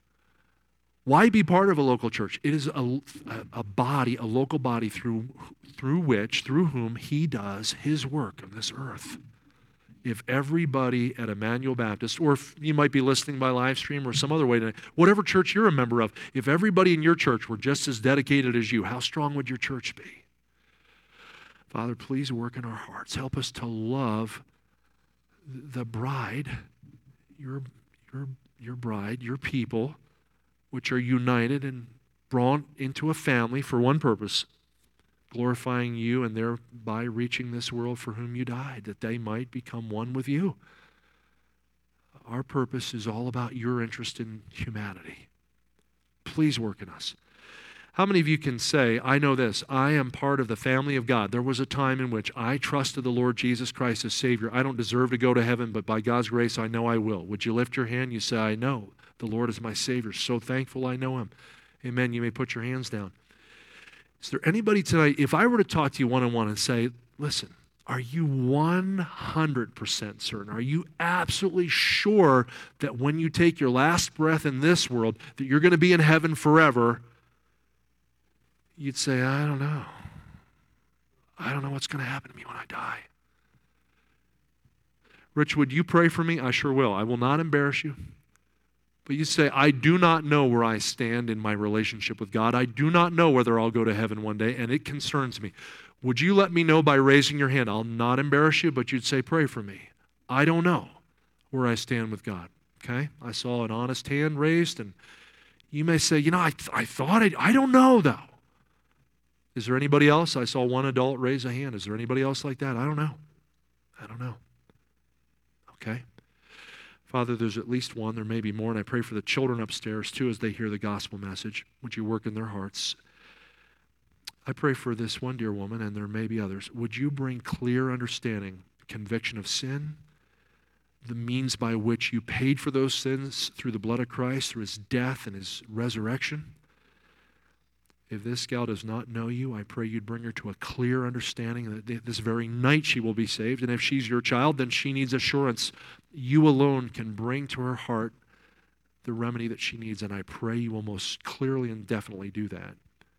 Why be part of a local church? It is a, a, a body, a local body through, through which, through whom he does his work on this earth. If everybody at Emmanuel Baptist, or if you might be listening by live stream or some other way tonight, whatever church you're a member of, if everybody in your church were just as dedicated as you, how strong would your church be? Father, please work in our hearts. Help us to love the bride, your, your, your bride, your people, which are united and brought into a family for one purpose, glorifying you and thereby reaching this world for whom you died, that they might become one with you. Our purpose is all about your interest in humanity. Please work in us. How many of you can say, I know this, I am part of the family of God. There was a time in which I trusted the Lord Jesus Christ as Savior. I don't deserve to go to heaven, but by God's grace, I know I will. Would you lift your hand? You say, I know the Lord is my Savior. So thankful I know Him. Amen. You may put your hands down. Is there anybody tonight, if I were to talk to you one-on-one and say, listen, are you one hundred percent certain? Are you absolutely sure that when you take your last breath in this world, that you're going to be in heaven forever? You'd say, I don't know. I don't know what's going to happen to me when I die. Rich, would you pray for me? I sure will. I will not embarrass you. But you say, I do not know where I stand in my relationship with God. I do not know whether I'll go to heaven one day, and it concerns me. Would you let me know by raising your hand? I'll not embarrass you, but you'd say, pray for me. I don't know where I stand with God. Okay? I saw an honest hand raised, and you may say, you know, I, th- I thought, I, I don't know, though. Is there anybody else? I saw one adult raise a hand. Is there anybody else like that? I don't know. I don't know. Okay? Father, there's at least one. There may be more, and I pray for the children upstairs, too, as they hear the gospel message. Would you work in their hearts? I pray for this one dear woman, and there may be others. Would you bring clear understanding, conviction of sin, the means by which you paid for those sins through the blood of Christ, through His death and His resurrection? If this gal does not know you, I pray you'd bring her to a clear understanding that this very night she will be saved. And if she's your child, then she needs assurance. You alone can bring to her heart the remedy that she needs, and I pray you will most clearly and definitely do that.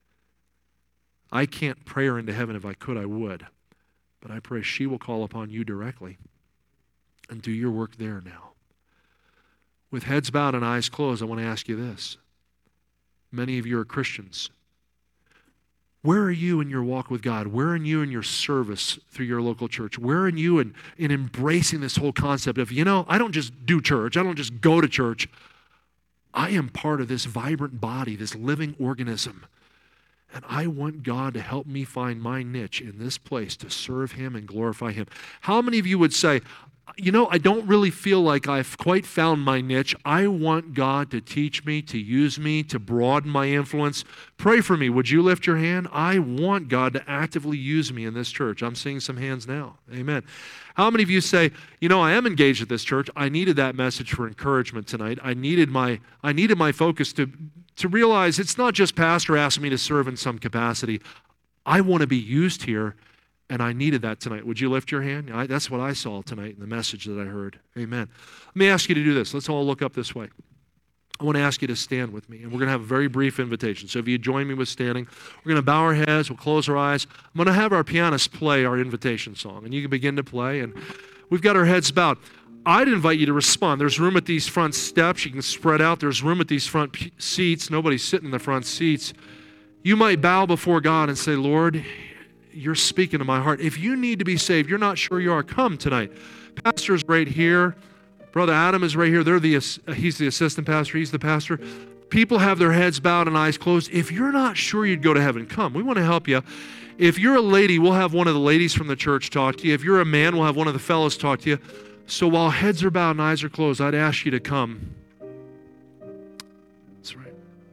I can't pray her into heaven. If I could, I would. But I pray she will call upon you directly and do your work there now. With heads bowed and eyes closed, I want to ask you this. Many of you are Christians. Where are you in your walk with God? Where are you in your service through your local church? Where are you in, in embracing this whole concept of, you know, I don't just do church. I don't just go to church. I am part of this vibrant body, this living organism. And I want God to help me find my niche in this place to serve Him and glorify Him. How many of you would say, you know, I don't really feel like I've quite found my niche. I want God to teach me, to use me, to broaden my influence. Pray for me. Would you lift your hand? I want God to actively use me in this church. I'm seeing some hands now. Amen. How many of you say, you know, I am engaged at this church. I needed that message for encouragement tonight. I needed my, I needed my focus to, to realize it's not just pastor asking me to serve in some capacity. I want to be used here. And I needed that tonight. Would you lift your hand? I, that's what I saw tonight in the message that I heard. Amen. Let me ask you to do this. Let's all look up this way. I want to ask you to stand with me. And we're going to have a very brief invitation. So if you join me with standing, we're going to bow our heads. We'll close our eyes. I'm going to have our pianist play our invitation song. And you can begin to play. And we've got our heads bowed. I'd invite you to respond. There's room at these front steps. You can spread out. There's room at these front p- seats. Nobody's sitting in the front seats. You might bow before God and say, Lord, you're speaking to my heart. If you need to be saved, you're not sure you are, come tonight. Pastor's right here. Brother Adam is right here. They're the, he's the assistant pastor. He's the pastor. People have their heads bowed and eyes closed. If you're not sure you'd go to heaven, come. We want to help you. If you're a lady, we'll have one of the ladies from the church talk to you. If you're a man, we'll have one of the fellows talk to you. So while heads are bowed and eyes are closed, I'd ask you to come. That's right.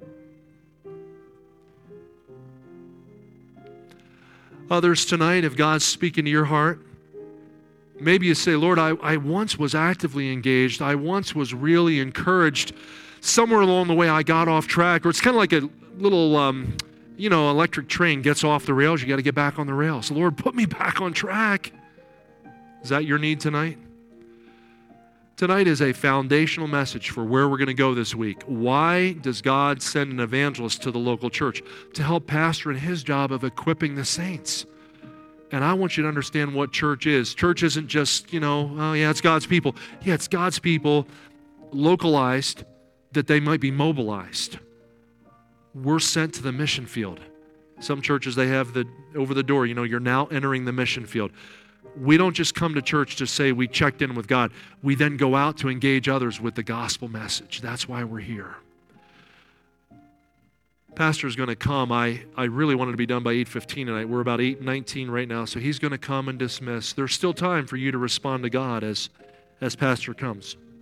Others tonight, if God's speaking to your heart, maybe you say, Lord, I, I once was actively engaged. I once was really encouraged. Somewhere along the way, I got off track. Or it's kind of like a little, um, you know, electric train gets off the rails. You got to get back on the rails. So, Lord, put me back on track. Is that your need tonight? Tonight is a foundational message for where we're going to go this week. Why does God send an evangelist to the local church? To help pastor in his job of equipping the saints. And I want you to understand what church is. Church isn't just, you know, oh yeah, it's God's people. Yeah, it's God's people localized that they might be mobilized. We're sent to the mission field. Some churches, they have the over the door, you know, you're now entering the mission field. We don't just come to church to say we checked in with God. We then go out to engage others with the gospel message. That's why we're here. Pastor's going to come. I, I really wanted to be done by eight fifteen tonight. We're about eight nineteen right now, so he's going to come and dismiss. There's still time for you to respond to God as, as Pastor comes.